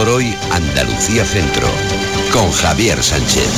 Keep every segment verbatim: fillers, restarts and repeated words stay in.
por hoy Andalucía Centro, con Javier Sánchez.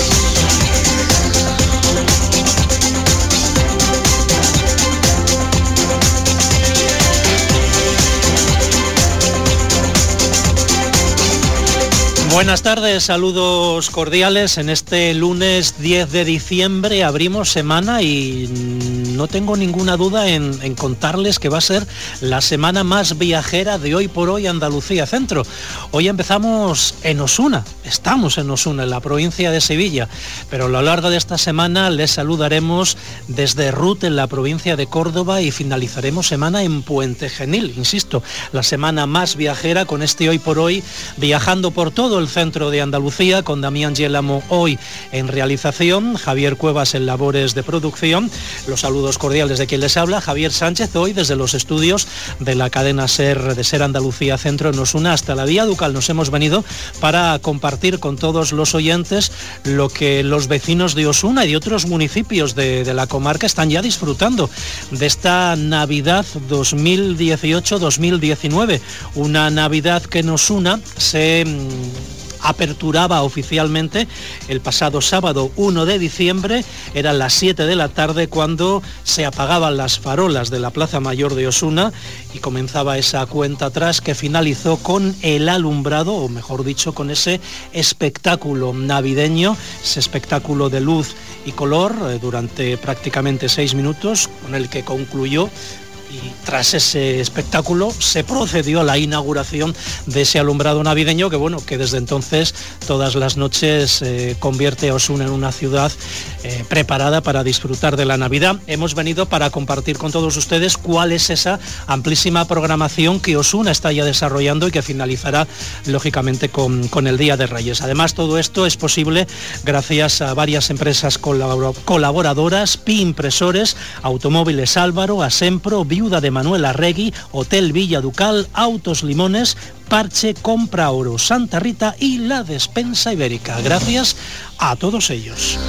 Buenas tardes, saludos cordiales. En este lunes diez de diciembre abrimos semana y no tengo ninguna duda en, en contarles que va a ser la semana más viajera de hoy por hoy Andalucía Centro. Hoy empezamos en Osuna, estamos en Osuna, en la provincia de Sevilla, pero a lo largo de esta semana les saludaremos desde Rut, en la provincia de Córdoba, y finalizaremos semana en Puente Genil, insisto, la semana más viajera con este hoy por hoy, viajando por todo el centro de Andalucía, con Damián Yélamo hoy en realización, Javier Cuevas en labores de producción. Los saludos cordiales de quien les habla, Javier Sánchez, hoy desde los estudios de la cadena SER de SER Andalucía Centro en Osuna hasta la Vía Ducal. Nos hemos venido para compartir con todos los oyentes lo que los vecinos de Osuna y de otros municipios de, de la comarca están ya disfrutando de esta Navidad dos mil dieciocho dos mil diecinueve, una Navidad que en Osuna se aperturaba oficialmente el pasado sábado uno de diciembre, eran las siete de la tarde cuando se apagaban las farolas de la Plaza Mayor de Osuna y comenzaba esa cuenta atrás que finalizó con el alumbrado, o mejor dicho, con ese espectáculo navideño, ese espectáculo de luz y color eh, durante prácticamente seis minutos, con el que concluyó. Y tras ese espectáculo se procedió a la inauguración de ese alumbrado navideño que, bueno, que desde entonces todas las noches eh, convierte a Osuna en una ciudad eh, preparada para disfrutar de la Navidad. Hemos venido para compartir con todos ustedes cuál es esa amplísima programación que Osuna está ya desarrollando y que finalizará lógicamente con, con el Día de Reyes. Además, todo esto es posible gracias a varias empresas colabor- colaboradoras, Pi Impresores, Automóviles Álvaro, Asempro, Viuda de Manuel Arregui, Hotel Villa Ducal, Autos Limones, Parche, Compra Oro, Santa Rita y la Despensa Ibérica. Gracias a todos ellos.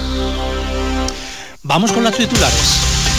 Vamos con las titulares.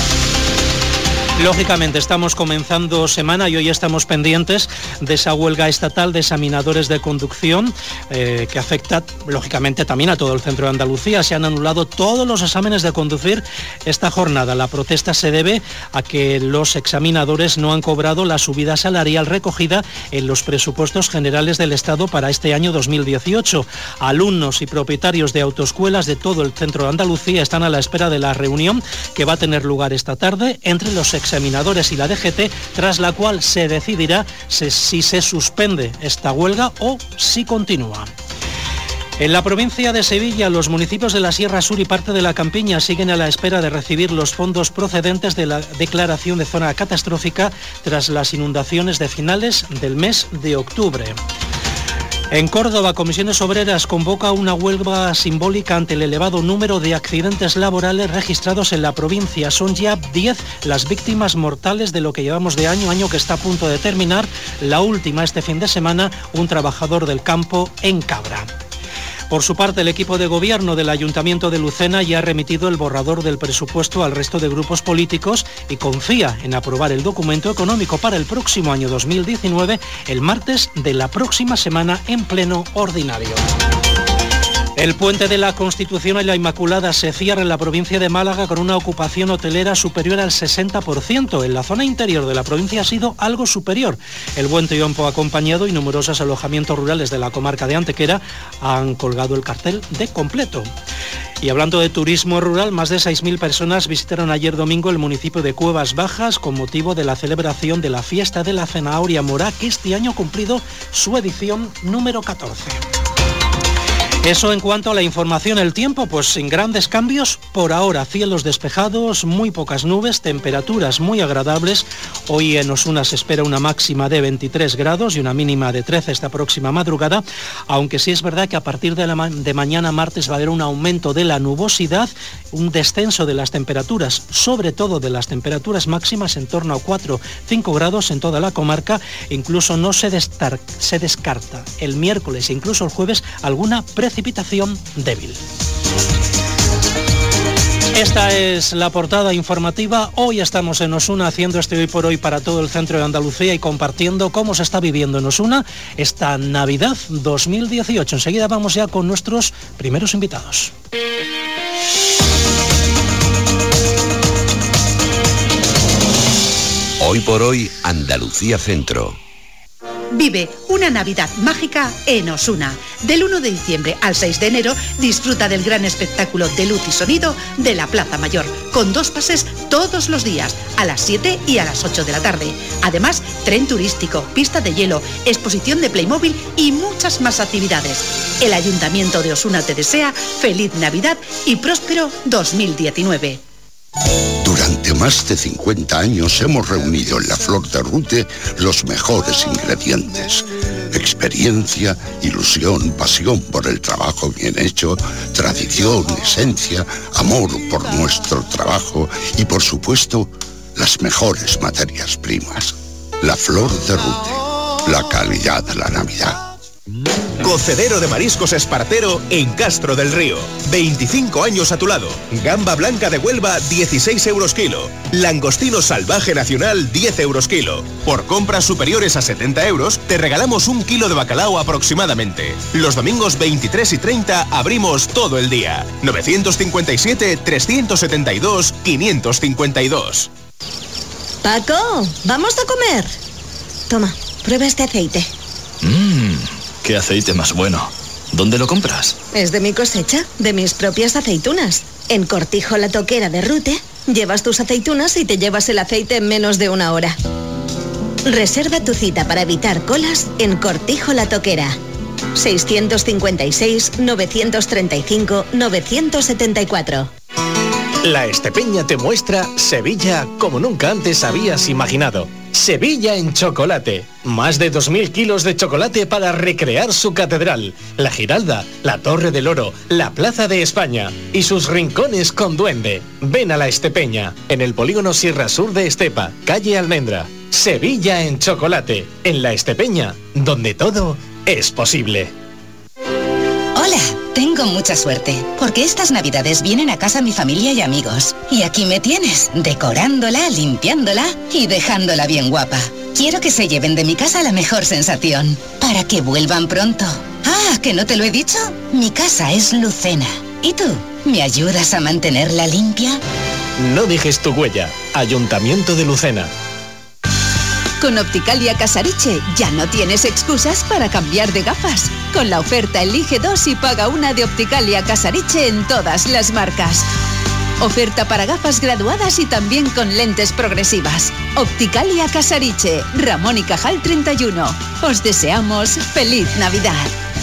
Lógicamente estamos comenzando semana y hoy estamos pendientes de esa huelga estatal de examinadores de conducción eh, que afecta lógicamente también a todo el centro de Andalucía. Se han anulado todos los exámenes de conducir esta jornada. La protesta se debe a que los examinadores no han cobrado la subida salarial recogida en los presupuestos generales del Estado para este año dos mil dieciocho. Alumnos y propietarios de autoescuelas de todo el centro de Andalucía están a la espera de la reunión que va a tener lugar esta tarde entre los examinadores y la D G T, tras la cual se decidirá si se suspende esta huelga o si continúa. En la provincia de Sevilla, los municipios de la Sierra Sur y parte de la Campiña siguen a la espera de recibir los fondos procedentes de la declaración de zona catastrófica tras las inundaciones de finales del mes de octubre. En Córdoba, Comisiones Obreras convoca una huelga simbólica ante el elevado número de accidentes laborales registrados en la provincia. Son ya diez las víctimas mortales de lo que llevamos de año, año que está a punto de terminar. La última este fin de semana, un trabajador del campo en Cabra. Por su parte, el equipo de gobierno del Ayuntamiento de Lucena ya ha remitido el borrador del presupuesto al resto de grupos políticos y confía en aprobar el documento económico para el próximo año dos mil diecinueve el martes de la próxima semana en pleno ordinario. El puente de la Constitución y la Inmaculada se cierra en la provincia de Málaga con una ocupación hotelera superior al sesenta por ciento. En la zona interior de la provincia ha sido algo superior. El buen tiempo acompañado y numerosos alojamientos rurales de la comarca de Antequera han colgado el cartel de completo. Y hablando de turismo rural, más de seis mil personas visitaron ayer domingo el municipio de Cuevas Bajas con motivo de la celebración de la fiesta de la zanahoria mora, que este año ha cumplido su edición número catorce. Eso en cuanto a la información. El tiempo, pues sin grandes cambios por ahora. Cielos despejados, muy pocas nubes, temperaturas muy agradables. Hoy en Osuna se espera una máxima de veintitrés grados y una mínima de trece esta próxima madrugada, aunque sí es verdad que a partir de, la ma- de mañana martes va a haber un aumento de la nubosidad, un descenso de las temperaturas, sobre todo de las temperaturas máximas en torno a cuatro a cinco grados en toda la comarca. Incluso no se, destar- se descarta el miércoles e incluso el jueves alguna precipitación precipitación débil. Esta es la portada informativa. Hoy estamos en Osuna haciendo este Hoy por Hoy para todo el centro de Andalucía y compartiendo cómo se está viviendo en Osuna esta Navidad dos mil dieciocho. Enseguida vamos ya con nuestros primeros invitados. Hoy por Hoy, Andalucía Centro. Vive una Navidad mágica en Osuna. Del uno de diciembre al seis de enero disfruta del gran espectáculo de luz y sonido de la Plaza Mayor, con dos pases todos los días, a las siete y a las ocho de la tarde. Además, tren turístico, pista de hielo, exposición de Playmobil y muchas más actividades. El Ayuntamiento de Osuna te desea feliz Navidad y próspero dos mil diecinueve. Durante más de cincuenta años hemos reunido en la Flor de Rute los mejores ingredientes. Experiencia, ilusión, pasión por el trabajo bien hecho, tradición, esencia, amor por nuestro trabajo y, por supuesto, las mejores materias primas. La Flor de Rute, la calidad de la Navidad. Cocedero de mariscos Espartero en Castro del Río. veinticinco años a tu lado. Gamba blanca de Huelva, dieciséis euros kilo. Langostino salvaje nacional, diez euros kilo. Por compras superiores a setenta euros, te regalamos un kilo de bacalao aproximadamente. Los domingos veintitrés y treinta abrimos todo el día. novecientos cincuenta y siete, trescientos setenta y dos, quinientos cincuenta y dos. Paco, ¿vamos a comer? Toma, prueba este aceite. Mmm, qué aceite más bueno. ¿Dónde lo compras? Es de mi cosecha, de mis propias aceitunas. En Cortijo La Toquera de Rute, llevas tus aceitunas y te llevas el aceite en menos de una hora. Reserva tu cita para evitar colas en Cortijo La Toquera. seiscientos cincuenta y seis, novecientos treinta y cinco, novecientos setenta y cuatro. La Estepeña te muestra Sevilla como nunca antes habías imaginado. Sevilla en chocolate. Más de dos mil kilos de chocolate para recrear su catedral, la Giralda, la Torre del Oro, la Plaza de España y sus rincones con duende. Ven a La Estepeña, en el polígono Sierra Sur de Estepa, calle Almendra. Sevilla en chocolate, en La Estepeña, donde todo es posible. Hola, tengo mucha suerte, porque estas navidades vienen a casa mi familia y amigos. Y aquí me tienes, decorándola, limpiándola y dejándola bien guapa. Quiero que se lleven de mi casa la mejor sensación, para que vuelvan pronto. Ah, ¿que no te lo he dicho? Mi casa es Lucena. ¿Y tú? ¿Me ayudas a mantenerla limpia? No dejes tu huella. Ayuntamiento de Lucena. Con Opticalia Casariche ya no tienes excusas para cambiar de gafas. Con la oferta Elige dos y paga una de Opticalia Casariche en todas las marcas. Oferta para gafas graduadas y también con lentes progresivas. Opticalia Casariche, Ramón y Cajal treinta y uno. Os deseamos feliz Navidad.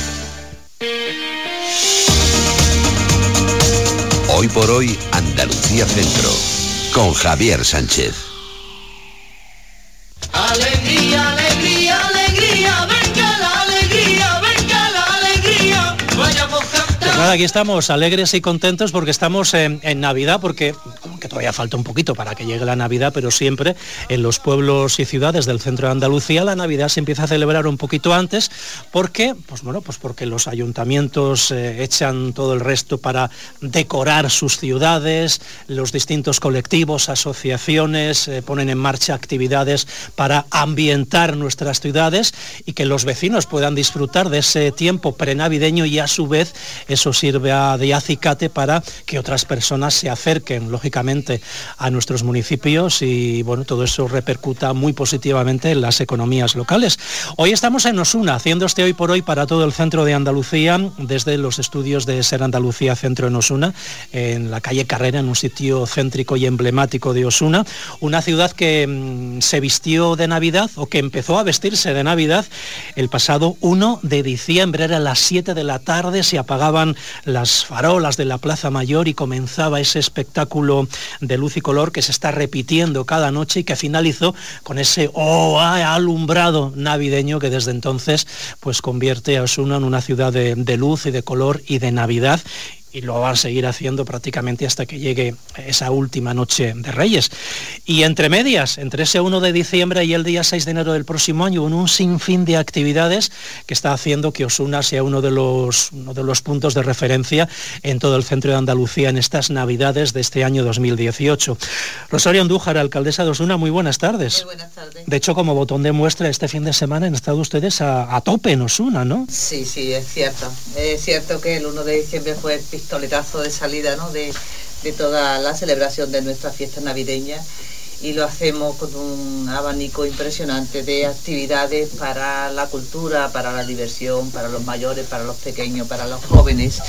Hoy por Hoy, Andalucía Centro, con Javier Sánchez. Alegría, alegría, alegría, venga la alegría, venga la alegría, vayamos cantando. Pues nada, aquí estamos alegres y contentos porque estamos en, en Navidad, porque que todavía falta un poquito para que llegue la Navidad, pero siempre en los pueblos y ciudades del centro de Andalucía la Navidad se empieza a celebrar un poquito antes, porque, pues bueno, pues porque los ayuntamientos eh, echan todo el resto para decorar sus ciudades, los distintos colectivos, asociaciones eh, ponen en marcha actividades para ambientar nuestras ciudades y que los vecinos puedan disfrutar de ese tiempo prenavideño, y a su vez eso sirve de acicate para que otras personas se acerquen, lógicamente, a nuestros municipios, y bueno, todo eso repercuta muy positivamente en las economías locales. Hoy estamos en Osuna, haciendo este Hoy por Hoy para todo el centro de Andalucía, desde los estudios de Ser Andalucía Centro en Osuna, en la calle Carrera, en un sitio céntrico y emblemático de Osuna, una ciudad que mmm, se vistió de Navidad, o que empezó a vestirse de Navidad el pasado uno de diciembre. Era las siete de la tarde, se apagaban las farolas de la Plaza Mayor y comenzaba ese espectáculo de luz y color que se está repitiendo cada noche y que finalizó con ese oh, alumbrado navideño que desde entonces pues convierte a Osuna en una ciudad de, de luz y de color y de Navidad. y lo van a seguir haciendo prácticamente hasta que llegue esa última noche de Reyes. Y entre medias, entre ese uno de diciembre y el día seis de enero del próximo año, un, un sinfín de actividades que está haciendo que Osuna sea uno de los, uno de los puntos de referencia en todo el centro de Andalucía en estas Navidades de este año dos mil dieciocho. Rosario Andújar, alcaldesa de Osuna, muy buenas tardes. Muy buenas tardes. De hecho, como botón de muestra, este fin de semana han estado ustedes a, a tope en Osuna, ¿no? Sí, sí, es cierto. Es cierto que el uno de diciembre fue el pistoletazo de salida, ¿no?, de, de toda la celebración de nuestra fiesta navideña, y lo hacemos con un abanico impresionante de actividades para la cultura, para la diversión, para los mayores, para los pequeños, para los jóvenes,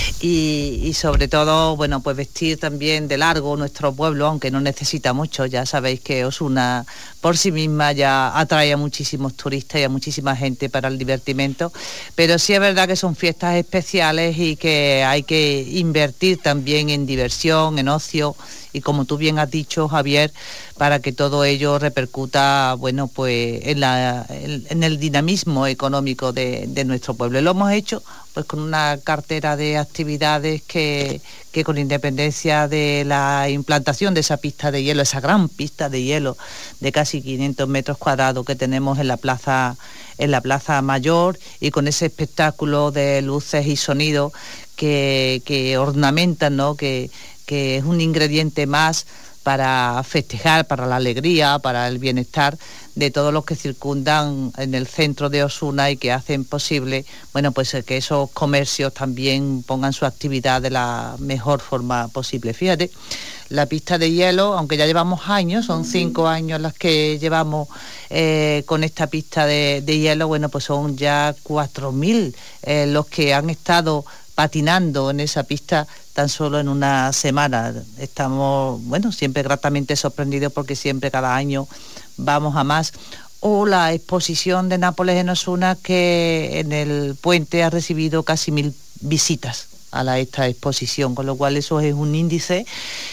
y, y sobre todo, bueno, pues vestir también de largo nuestro pueblo, aunque no necesita mucho. Ya sabéis que Osuna por sí misma ya atrae a muchísimos turistas y a muchísima gente para el divertimento, pero sí es verdad que son fiestas especiales y que hay que invertir también en diversión, en ocio, y como tú bien has dicho, Javier, para que todo ello repercuta, bueno, pues en, la, en, en el dinamismo económico de, de nuestro pueblo. Y lo hemos hecho pues con una cartera de actividades que, que con independencia de la implantación de esa pista de hielo, esa gran pista de hielo de casi quinientos metros cuadrados que tenemos en la plaza, en la plaza Mayor, y con ese espectáculo de luces y sonido que, que ornamentan, ¿no?, que que es un ingrediente más para festejar, para la alegría, para el bienestar de todos los que circundan en el centro de Osuna y que hacen posible, bueno, pues que esos comercios también pongan su actividad de la mejor forma posible. Fíjate, la pista de hielo, aunque ya llevamos años, son cinco años las que llevamos eh, con esta pista de, de hielo, bueno, pues son ya cuatro mil eh, los que han estado patinando en esa pista tan solo en una semana. Estamos, bueno, siempre gratamente sorprendidos porque siempre cada año vamos a más. O la exposición de Nápoles en Osuna, que en el puente ha recibido casi mil visitas a la, esta exposición, con lo cual eso es un índice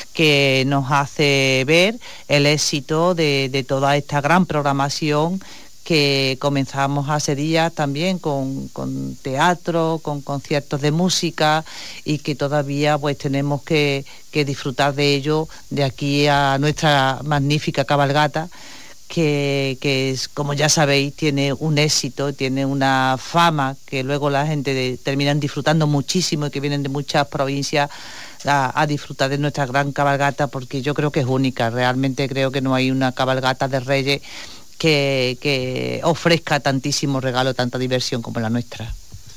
que nos hace ver el éxito de, de toda esta gran programación que comenzamos hace días también con, con teatro, con conciertos de música, y que todavía pues tenemos que, que disfrutar de ello de aquí a nuestra magnífica cabalgata, que, que es, como ya sabéis, tiene un éxito, tiene una fama que luego la gente de, terminan disfrutando muchísimo, y que vienen de muchas provincias a, a disfrutar de nuestra gran cabalgata, porque yo creo que es única. Realmente creo que no hay una cabalgata de Reyes Que, que ofrezca tantísimo regalo, tanta diversión como la nuestra.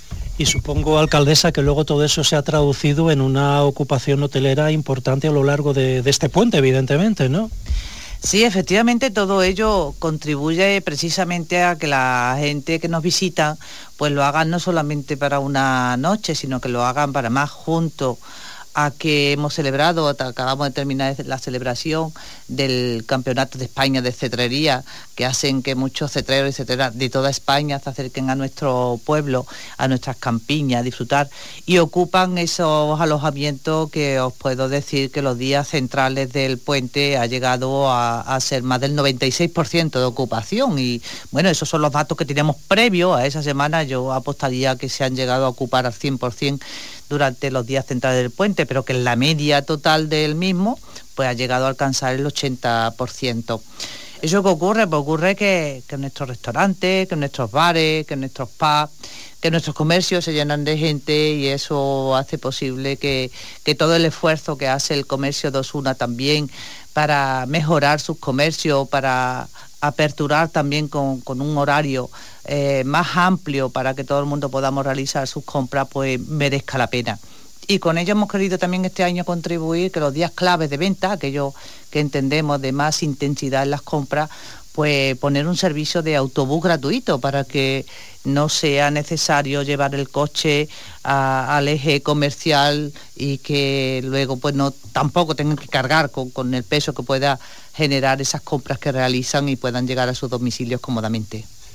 Y supongo, alcaldesa, que luego todo eso se ha traducido en una ocupación hotelera importante a lo largo de, de este puente, evidentemente, ¿no? Sí, efectivamente, todo ello contribuye precisamente a que la gente que nos visita pues lo hagan no solamente para una noche, sino que lo hagan para más, junto a que hemos celebrado, acabamos de terminar la celebración del Campeonato de España de Cetrería, que hacen que muchos cetreros y cetreras de toda España se acerquen a nuestro pueblo, a nuestras campiñas, a disfrutar, y ocupan esos alojamientos que os puedo decir que los días centrales del puente ha llegado a, a ser más del noventa y seis por ciento de ocupación, y bueno, esos son los datos que teníamos previos a esa semana. Yo apostaría que se han llegado a ocupar al cien por ciento durante los días centrales del puente, pero que en la media total del mismo pues ha llegado a alcanzar el ochenta por ciento. ¿Eso qué ocurre? Pues ocurre que, que nuestros restaurantes, que nuestros bares, que nuestros pubs, que nuestros comercios se llenan de gente, y eso hace posible que, que todo el esfuerzo que hace el comercio de Osuna también para mejorar sus comercios, para aperturar también con, con un horario eh, más amplio para que todo el mundo podamos realizar sus compras, pues merezca la pena. Y con ello hemos querido también este año contribuir que los días claves de venta, aquellos que entendemos de más intensidad en las compras, pues poner un servicio de autobús gratuito para que no sea necesario llevar el coche a, al eje comercial, y que luego pues no tampoco tengan que cargar con, con el peso que pueda generar esas compras que realizan, y puedan llegar a sus domicilios cómodamente.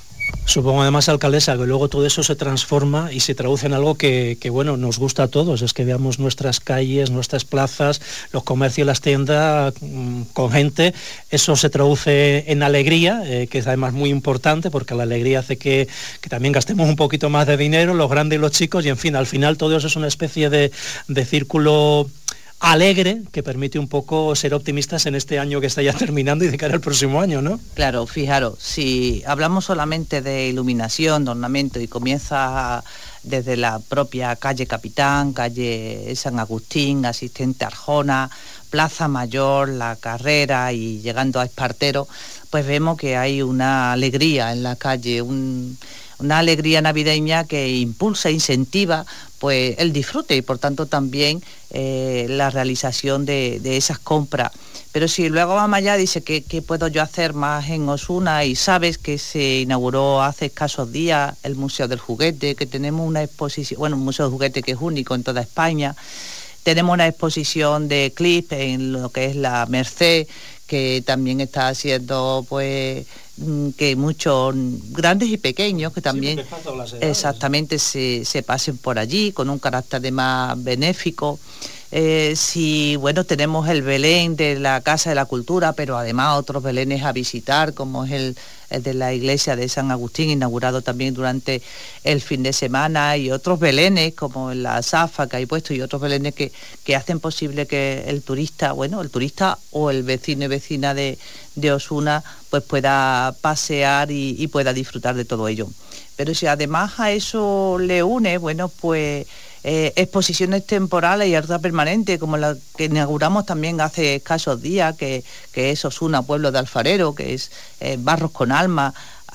Supongo además, alcaldesa, que luego todo eso se transforma y se traduce en algo que, que, bueno, nos gusta a todos, es que veamos nuestras calles, nuestras plazas, los comercios, las tiendas mmm, con gente. Eso se traduce en alegría, eh, que es además muy importante, porque la alegría hace que, que también gastemos un poquito más de dinero, los grandes y los chicos, y en fin, al final todo eso es una especie de, de círculo alegre que permite un poco ser optimistas en este año que está ya terminando y de cara al próximo año, ¿no? Claro, fijaros, si hablamos solamente de iluminación, de ornamento, y comienza desde la propia calle Capitán, calle San Agustín, Asistente Arjona, Plaza Mayor, La Carrera y llegando a Espartero, pues vemos que hay una alegría en la calle, un, una alegría navideña que impulsa, incentiva pues el disfrute y por tanto también eh, la realización de, de esas compras. Pero si luego vamos allá, dice que qué puedo yo hacer más en Osuna, y sabes que se inauguró hace escasos días el Museo del Juguete, que tenemos una exposición, bueno, un museo de juguete que es único en toda España. Tenemos una exposición de clip en lo que es la Merced, que también está haciendo pues que muchos grandes y pequeños que también sí, exactamente se, se pasen por allí con un carácter de más benéfico. Eh, si bueno, tenemos el Belén de la Casa de la Cultura, pero además otros belenes a visitar, como es el, el de la iglesia de San Agustín, inaugurado también durante el fin de semana, y otros belenes como la Zafa que hay puesto, y otros belenes que, que hacen posible que el turista, bueno, el turista o el vecino y vecina de, de Osuna pues pueda pasear y, y pueda disfrutar de todo ello. Pero si además a eso le une, bueno, pues Eh, exposiciones temporales y otras permanentes, como la que inauguramos también hace escasos días, que, que es Osuna, pueblo de alfarero, que es eh, Barros con Alma,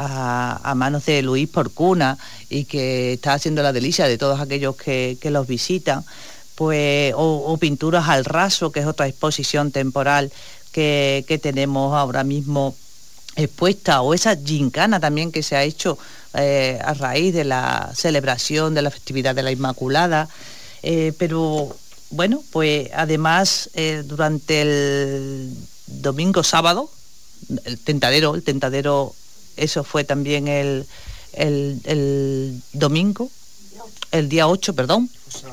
a, a manos de Luis Porcuna, y que está haciendo la delicia de todos aquellos que, que los visitan, pues, o, o Pinturas al Raso, que es otra exposición temporal que, que tenemos ahora mismo expuesta, o esa gincana también que se ha hecho eh, a raíz de la celebración de la festividad de la Inmaculada, eh, pero bueno, pues además eh, durante el domingo sábado, el tentadero, el tentadero, eso fue también el, el, el domingo, el día ocho, perdón,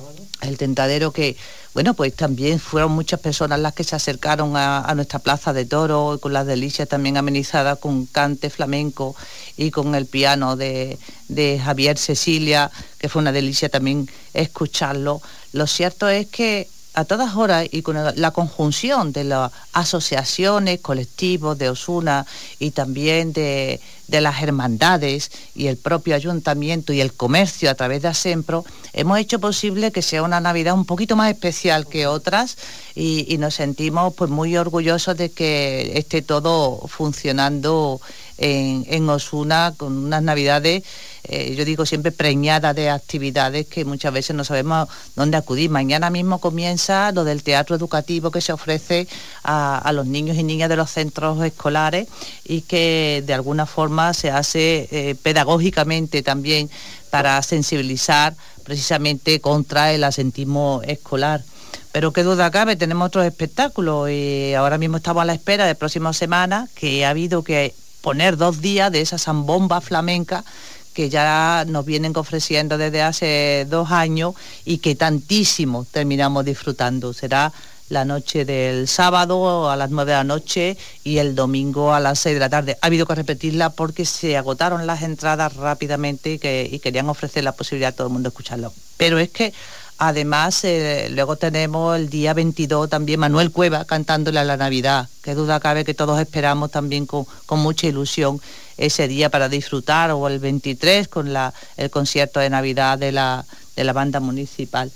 el tentadero que, bueno, pues también fueron muchas personas las que se acercaron a, a nuestra plaza de toros, con las delicias también amenizadas con cante flamenco y con el piano de, de Javier Cecilia, que fue una delicia también escucharlo. Lo cierto es que a todas horas, y con la conjunción de las asociaciones, colectivos de Osuna y también de, de las hermandades y el propio ayuntamiento y el comercio a través de Asempro, hemos hecho posible que sea una Navidad un poquito más especial que otras, y, y nos sentimos pues muy orgullosos de que esté todo funcionando en, en Osuna, con unas Navidades, eh, yo digo siempre preñadas de actividades que muchas veces no sabemos dónde acudir. Mañana mismo comienza lo del teatro educativo que se ofrece a, a los niños y niñas de los centros escolares, y que de alguna forma se hace eh, pedagógicamente también para sensibilizar precisamente contra el asentismo escolar. Pero qué duda cabe, tenemos otros espectáculos, y ahora mismo estamos a la espera de próxima semana, que ha habido que poner dos días de esa zambomba flamenca que ya nos vienen ofreciendo desde hace dos años y que tantísimo terminamos disfrutando. Será la noche del sábado a las nueve de la noche y el domingo a las seis de la tarde. Ha habido que repetirla porque se agotaron las entradas rápidamente y, que, y querían ofrecer la posibilidad a todo el mundo de escucharlo. Pero es que además eh, luego tenemos el día veintidós también Manuel Cueva cantándole a la Navidad. Qué duda cabe que todos esperamos también con, con mucha ilusión ese día para disfrutar, o el veintitrés con la, el concierto de Navidad de la, de la banda municipal.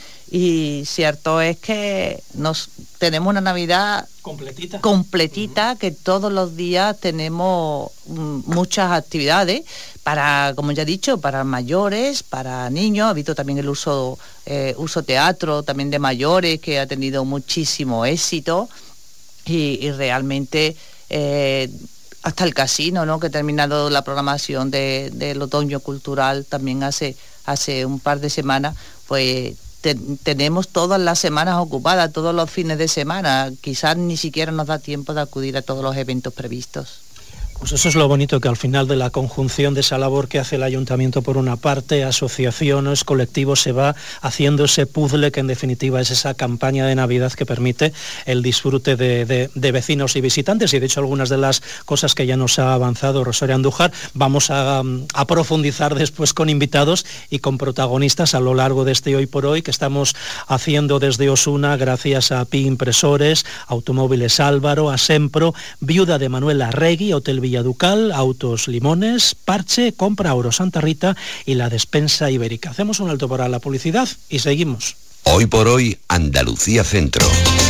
Y cierto es que nos tenemos una Navidad completita, completita, que todos los días tenemos muchas actividades para, como ya he dicho, para mayores, para niños. Ha habido también el uso, eh, uso teatro también de mayores, que ha tenido muchísimo éxito, y, y realmente eh, hasta el casino, ¿no?, que ha terminado la programación de, del otoño cultural también hace, hace un par de semanas, pues Te, tenemos todas las semanas ocupadas, todos los fines de semana. Quizás ni siquiera nos da tiempo de acudir a todos los eventos previstos. Pues eso es lo bonito, que al final de la conjunción de esa labor que hace el ayuntamiento por una parte, asociaciones, colectivos, se va haciendo ese puzzle que en definitiva es esa campaña de Navidad que permite el disfrute de, de, de vecinos y visitantes. Y de hecho algunas de las cosas que ya nos ha avanzado Rosario Andújar vamos a, a profundizar después con invitados y con protagonistas a lo largo de este Hoy por Hoy que estamos haciendo desde Osuna, gracias a Pi Impresores, Automóviles Álvaro, a Sempro, Viuda de Manuel Arregui, Hotel Villaducal, Autos Limones, Parche, Compra Oro Santa Rita y la Despensa Ibérica. Hacemos un alto para la publicidad y seguimos. Hoy por Hoy, Andalucía Centro.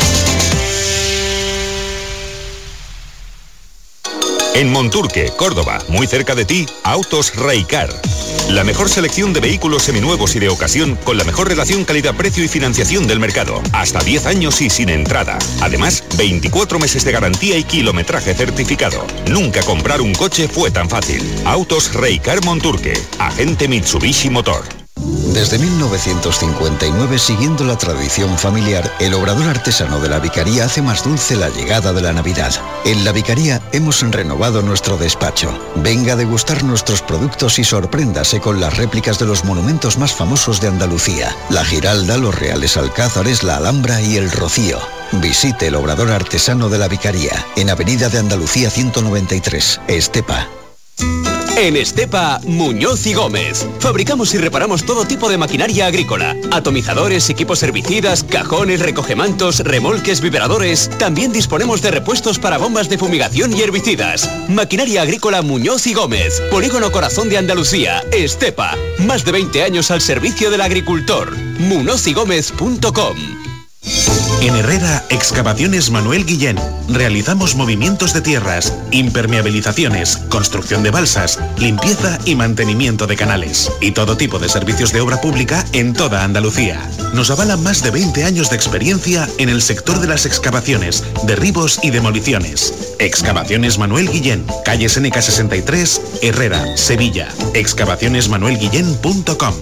En Monturque, Córdoba, muy cerca de ti, Autos Reycar. La mejor selección de vehículos seminuevos y de ocasión con la mejor relación calidad-precio y financiación del mercado. Hasta diez años y sin entrada. Además, veinticuatro meses de garantía y kilometraje certificado. Nunca comprar un coche fue tan fácil. Autos Reycar Monturque. Agente Mitsubishi Motor. Desde mil novecientos cincuenta y nueve, siguiendo la tradición familiar, el obrador artesano de la Vicaría hace más dulce la llegada de la Navidad. En la Vicaría hemos renovado nuestro despacho. Venga a degustar nuestros productos y sorpréndase con las réplicas de los monumentos más famosos de Andalucía: la Giralda, los Reales Alcázares, la Alhambra y el Rocío. Visite el obrador artesano de la Vicaría, en Avenida de Andalucía ciento noventa y tres, Estepa. En Estepa, Muñoz y Gómez. Fabricamos y reparamos todo tipo de maquinaria agrícola. Atomizadores, equipos herbicidas, cajones, recogemantos, remolques, vibradores. También disponemos de repuestos para bombas de fumigación y herbicidas. Maquinaria agrícola Muñoz y Gómez. Polígono Corazón de Andalucía, Estepa. Más de veinte años al servicio del agricultor. muñoz y gómez punto com. En Herrera, Excavaciones Manuel Guillén. Realizamos movimientos de tierras, impermeabilizaciones, construcción de balsas, limpieza y mantenimiento de canales. Y todo tipo de servicios de obra pública en toda Andalucía. Nos avalan más de veinte años de experiencia en el sector de las excavaciones, derribos y demoliciones. Excavaciones Manuel Guillén, calle Seneca sesenta y tres, Herrera, Sevilla. excavaciones manuel guillén punto com.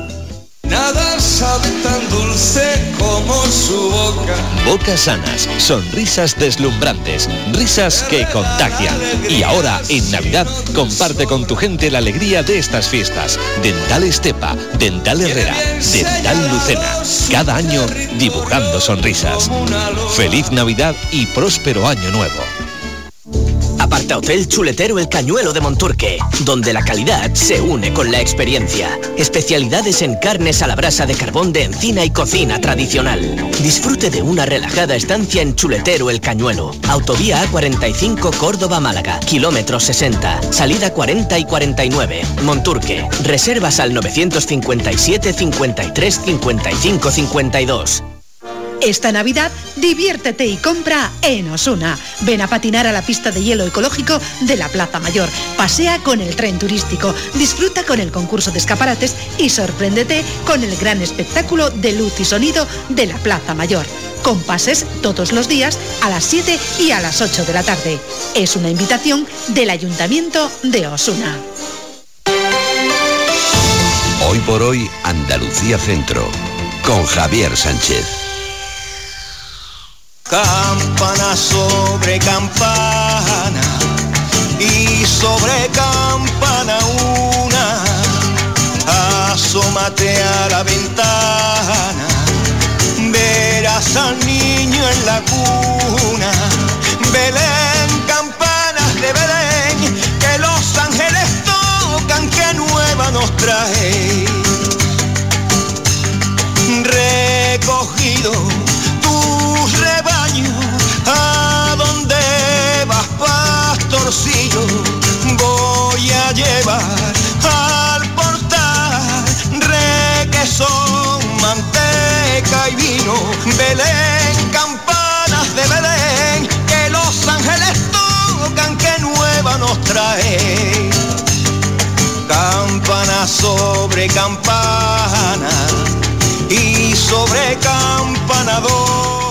Nada sabe tan dulce como su boca. Bocas sanas, sonrisas deslumbrantes, risas que contagian. Y ahora, en Navidad, comparte con tu gente la alegría de estas fiestas. Dental Estepa, Dental Herrera, Dental Lucena. Cada año, dibujando sonrisas. Feliz Navidad y próspero Año Nuevo. Apartahotel Chuletero El Cañuelo de Monturque, donde la calidad se une con la experiencia. Especialidades en carnes a la brasa de carbón de encina y cocina tradicional. Disfrute de una relajada estancia en Chuletero El Cañuelo. Autovía A cuarenta y cinco Córdoba-Málaga, kilómetro sesenta, salida cuarenta y cuarenta y nueve. Monturque. Reservas al novecientos cincuenta y siete, cincuenta y tres, cincuenta y cinco, cincuenta y dos. Esta Navidad, diviértete y compra en Osuna. Ven a patinar a la pista de hielo ecológico de la Plaza Mayor. Pasea con el tren turístico, disfruta con el concurso de escaparates y sorpréndete con el gran espectáculo de luz y sonido de la Plaza Mayor. Con pases todos los días a las siete y a las ocho de la tarde. Es una invitación del Ayuntamiento de Osuna. Hoy por Hoy, Andalucía Centro, con Javier Sánchez. Campana sobre campana y sobre campana una, asómate a la ventana, verás al niño en la cuna. Belén, campanas de Belén, que los ángeles tocan, que nueva nos trae. Recogido rebaño, a donde vas, pastorcillo, voy a llevar al portal requesón, manteca y vino. Belén, campanas de Belén, que los ángeles tocan, que nueva nos trae. Campana sobre campana y sobre campanador.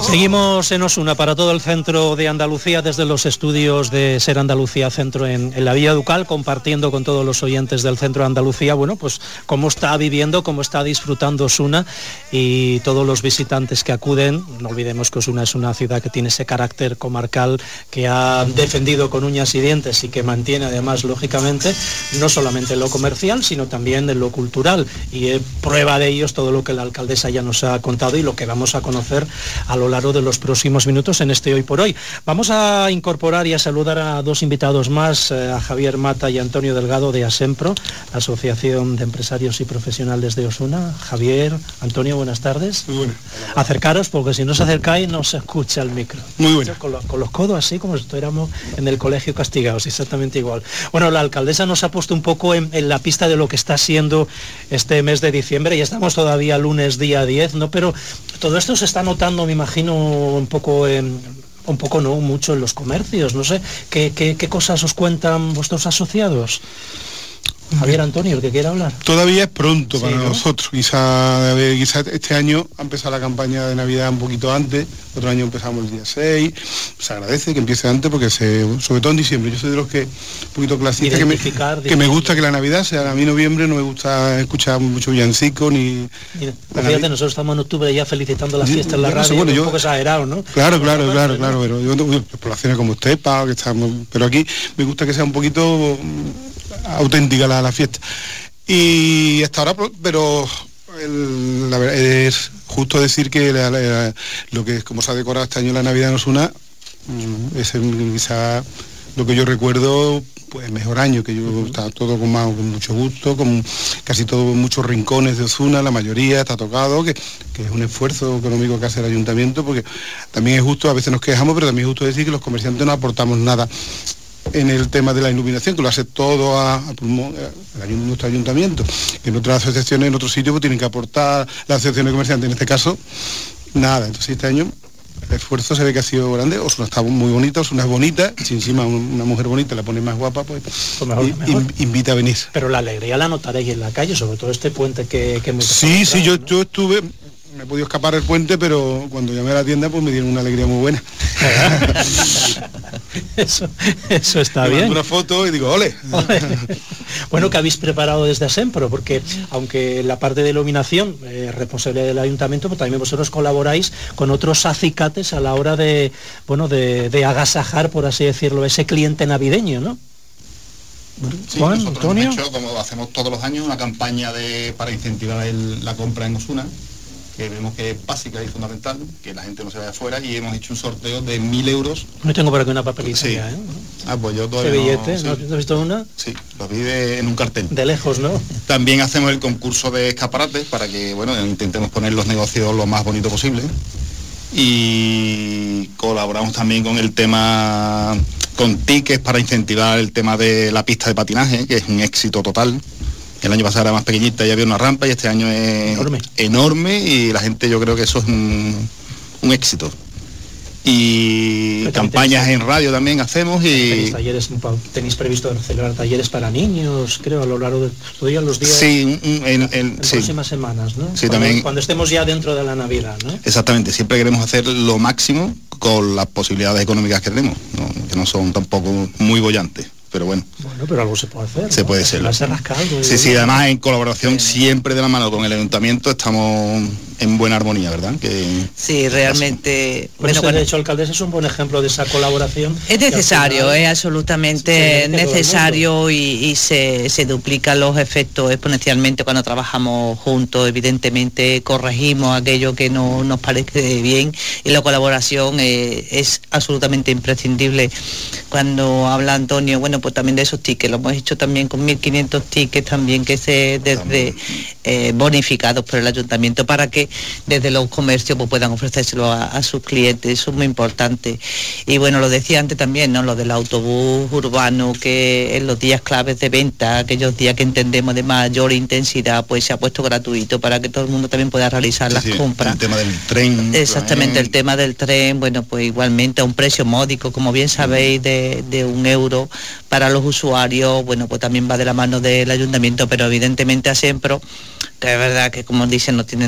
Seguimos en Osuna para todo el centro de Andalucía, desde los estudios de Ser Andalucía Centro en, en la Villa Ducal, compartiendo con todos los oyentes del centro de Andalucía, bueno, pues cómo está viviendo, cómo está disfrutando Osuna y todos los visitantes que acuden. No olvidemos que Osuna es una ciudad que tiene ese carácter comarcal que ha defendido con uñas y dientes y que mantiene además, lógicamente, no solamente en lo comercial, sino también en lo cultural. Y eh, prueba de ello es todo lo que la alcaldesa ya nos ha contado y lo que vamos a conocer a lo largo de los próximos minutos en este Hoy por Hoy. Vamos a incorporar y a saludar a dos invitados más, eh, a Javier Mata y Antonio Delgado de ASEMPRO, la Asociación de Empresarios y Profesionales de Osuna. Javier, Antonio, buenas tardes. Muy buenas. Acercaros, porque si no os acercáis no se escucha el micro. Muy bueno. Con, lo, con los codos así como si estuviéramos en el colegio castigados, exactamente igual. Bueno, la alcaldesa nos ha puesto un poco en, en la pista de lo que está siendo este mes de diciembre, y estamos todavía lunes día diez, ¿no? Pero todo esto se está notando, me imagino, un poco en, un poco no mucho en los comercios, no sé, ¿qué, qué, qué cosas os cuentan vuestros asociados? Javier, Antonio, el que quiera hablar. Todavía es pronto para sí, ¿no? nosotros, quizá, quizá este año ha empezado la campaña de Navidad un poquito antes, otro año empezamos el día seis, se agradece que empiece antes porque se, sobre todo en diciembre, yo soy de los que, un poquito clasista, que me, que me gusta que la Navidad sea, a mí noviembre no me gusta escuchar mucho villancico ni... Mira, pues fíjate, nosotros estamos en octubre ya felicitando las fiestas en la radio, bueno, yo, un poco exagerado, ¿no? Claro, claro, claro, claro, claro, pero yo poblaciones como Estepa, que estamos, pero aquí me gusta que sea un poquito auténtica la, la fiesta. Y hasta ahora, pero el, la, es justo decir que la, la, lo que como se ha decorado este año la Navidad en Osuna es el, quizá lo que yo recuerdo, pues mejor año, que yo uh-huh. está todo con, más, con mucho gusto, con casi todos muchos rincones de Osuna, la mayoría está tocado, que, que es un esfuerzo económico que hace el ayuntamiento, porque también es justo, a veces nos quejamos, pero también es justo decir que los comerciantes no aportamos nada en el tema de la iluminación, que lo hace todo a, a, pulmón, a, a nuestro ayuntamiento, que en otras asociaciones, en otros sitios, pues tienen que aportar las asociaciones de comerciantes, en este caso, nada. Entonces este año el esfuerzo se ve que ha sido grande. Osuna está muy bonita, Osuna es bonita, si encima una mujer bonita la pone más guapa, pues, pues mejor, y, mejor. invita a venir. Pero la alegría la notaréis en la calle, sobre todo este puente que... que sí, sí, yo, ¿no? yo estuve... Me he podido escapar el puente, pero cuando llamé a la tienda pues me dieron una alegría muy buena. eso, eso está me bien. Mando una foto y digo, ole. ole. Bueno, ¿qué habéis preparado desde ASEMPRO? Porque aunque la parte de iluminación es eh, responsabilidad del ayuntamiento, pero también vosotros colaboráis con otros acicates a la hora de, bueno, de, de agasajar, por así decirlo, ese cliente navideño, ¿no? Sí, Juan, nosotros Antonio. Hemos hecho, como hacemos todos los años, una campaña de para incentivar el, la compra en Osuna, que vemos que es básica y fundamental, que la gente no se vaya afuera, y hemos hecho un sorteo de mil euros. No tengo por aquí una papelita sí. ya, ¿eh? Ah, pues yo todavía ¿Qué billete? no, sí. ¿No has visto una? Sí, lo vi de, en un cartel. De lejos, ¿no? También hacemos el concurso de escaparates para que, bueno, intentemos poner los negocios lo más bonito posible. Y colaboramos también con el tema, con tickets para incentivar el tema de la pista de patinaje, que es un éxito total. El año pasado era más pequeñita y había una rampa, y este año es enorme, enorme y la gente, yo creo que eso es un, un éxito. Y campañas tenéis, en radio también hacemos y... Tenéis, talleres, tenéis previsto celebrar talleres para niños, creo, a lo largo de todavía los días... Sí, en, en, en sí. próximas semanas, ¿no? Sí, cuando, también... cuando estemos ya dentro de la Navidad, ¿no? Exactamente, siempre queremos hacer lo máximo con las posibilidades económicas que tenemos, ¿no? Que no son tampoco muy bollantes. Pero bueno. Bueno, pero algo se puede hacer. Se ¿no? puede ser. Se rascado, sí, sí, además en colaboración sí, siempre de la mano con el ayuntamiento estamos en buena armonía, ¿verdad? Que sí, realmente... Bueno, bueno, de hecho, alcaldesa es un buen ejemplo de esa colaboración. Es necesario, final, es absolutamente sí, necesario y, y se, se duplican los efectos exponencialmente cuando trabajamos juntos. Evidentemente corregimos aquello que no nos parece bien y la colaboración eh, es absolutamente imprescindible. Cuando habla Antonio, bueno, pues también de esos tickets, lo hemos hecho también con mil quinientos tickets también que se desde eh, bonificados por el ayuntamiento para que desde los comercios pues, puedan ofrecérselo a, a sus clientes, eso es muy importante. Y bueno, lo decía antes también, ¿no? Lo del autobús urbano, que en los días claves de venta, aquellos días que entendemos de mayor intensidad, pues se ha puesto gratuito para que todo el mundo también pueda realizar sí, las sí, compras. El tema del tren. Exactamente, también. El tema del tren, bueno, pues igualmente a un precio módico, como bien sabéis, de, de un euro para los usuarios, bueno, pues también va de la mano del ayuntamiento, pero evidentemente ASEMPRO, que es verdad que como dicen no tienen las arcas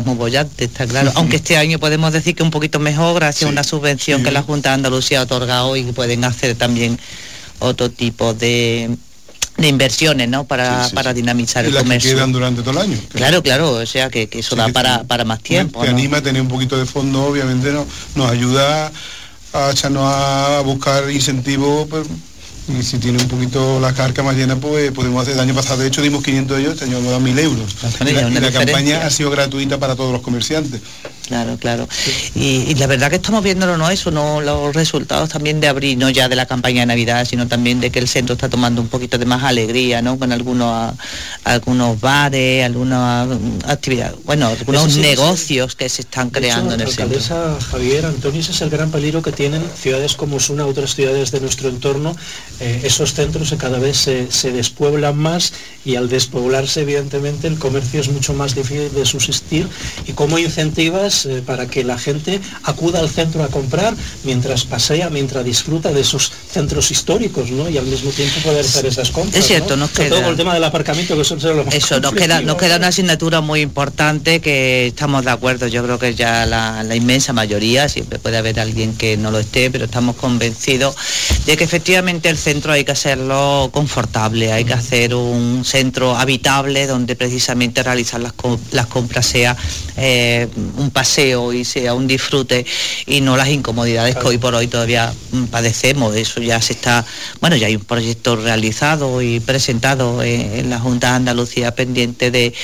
es muy bollante, está claro. Uh-huh. Aunque este año podemos decir que un poquito mejor gracias sí, a una subvención sí. que la Junta de Andalucía ha otorgado y que pueden hacer también otro tipo de... de inversiones, ¿no? Para, sí, sí, para dinamizar y el las comercio. Que quedan durante todo el año. Claro, claro, o sea que, que eso sí, da que para, sí. para más tiempo. Te ¿no? anima a tener un poquito de fondo, obviamente no, nos ayuda a echarnos a buscar incentivos, pues, y si tiene un poquito la carga más llena, pues podemos hacer. El año pasado, de hecho, dimos quinientos euros, este año hemos dado mil euros. La, y la, y la campaña ha sido gratuita para todos los comerciantes. Claro, claro. Sí. Y, y la verdad que estamos viéndolo, no eso, no los resultados también de abril, no ya de la campaña de Navidad, sino también de que el centro está tomando un poquito de más alegría, ¿no? Con algunos algunos bares, algunas actividades, bueno, algunos sí, negocios sí. que se están creando hecho, en el centro. Alcaldesa Javier, Antonio, ese es el gran peligro que tienen ciudades como Osuna, otras ciudades de nuestro entorno. Eh, esos centros que cada vez se, se despueblan más y al despoblarse, evidentemente, el comercio es mucho más difícil de subsistir. ¿Y cómo incentivas eh, para que la gente acuda al centro a comprar mientras pasea, mientras disfruta de esos centros históricos, ¿no? Y al mismo tiempo poder hacer esas compras. Es cierto, ¿no? nos queda... Todo el tema del aparcamiento, que son lo más Eso, nos queda, nos queda una asignatura muy importante que estamos de acuerdo. Yo creo que ya la, la inmensa mayoría, siempre puede haber alguien que no lo esté, pero estamos convencidos de que efectivamente el centro hay que hacerlo confortable, hay que hacer un centro habitable donde precisamente realizar las, las compras sea eh, un paseo y sea un disfrute y no las incomodidades que hoy por hoy todavía padecemos. Eso ya se está, bueno, ya hay un proyecto realizado y presentado en, en la Junta de Andalucía pendiente de,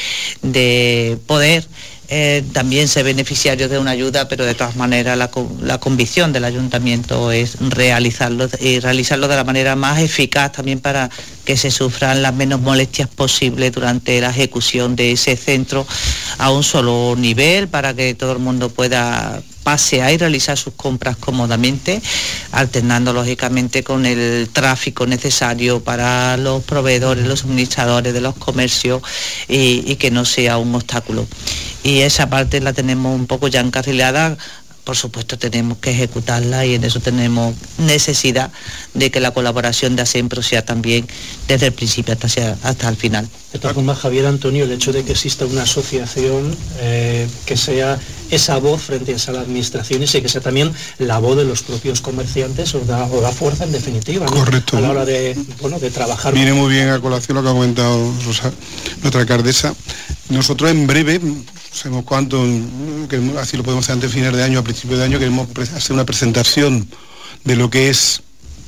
de poder Eh, también ser beneficiarios de una ayuda, pero de todas maneras la, la convicción del ayuntamiento es realizarlo y realizarlo de la manera más eficaz también para que se sufran las menos molestias posibles durante la ejecución de ese centro a un solo nivel, para que todo el mundo pueda pasear y realizar sus compras cómodamente, alternando lógicamente con el tráfico necesario para los proveedores, los suministradores de los comercios y, y que no sea un obstáculo. Y esa parte la tenemos un poco ya encarrilada. Por supuesto tenemos que ejecutarla y en eso tenemos necesidad de que la colaboración de ASEMPRO sea también desde el principio hasta, hacia, hasta el final. De todas formas, Javier, Antonio, el hecho de que exista una asociación eh, que sea esa voz frente a esas administraciones y que sea también la voz de los propios comerciantes os da, os da fuerza en definitiva, ¿no? Correcto. A la hora de, bueno, de trabajar. Viene muy bien a colación lo que ha comentado Rosa, nuestra alcaldesa. Nosotros en breve, sabemos cuánto, queremos, así lo podemos hacer antes de finales de año, a principios de año, queremos hacer una presentación de lo que es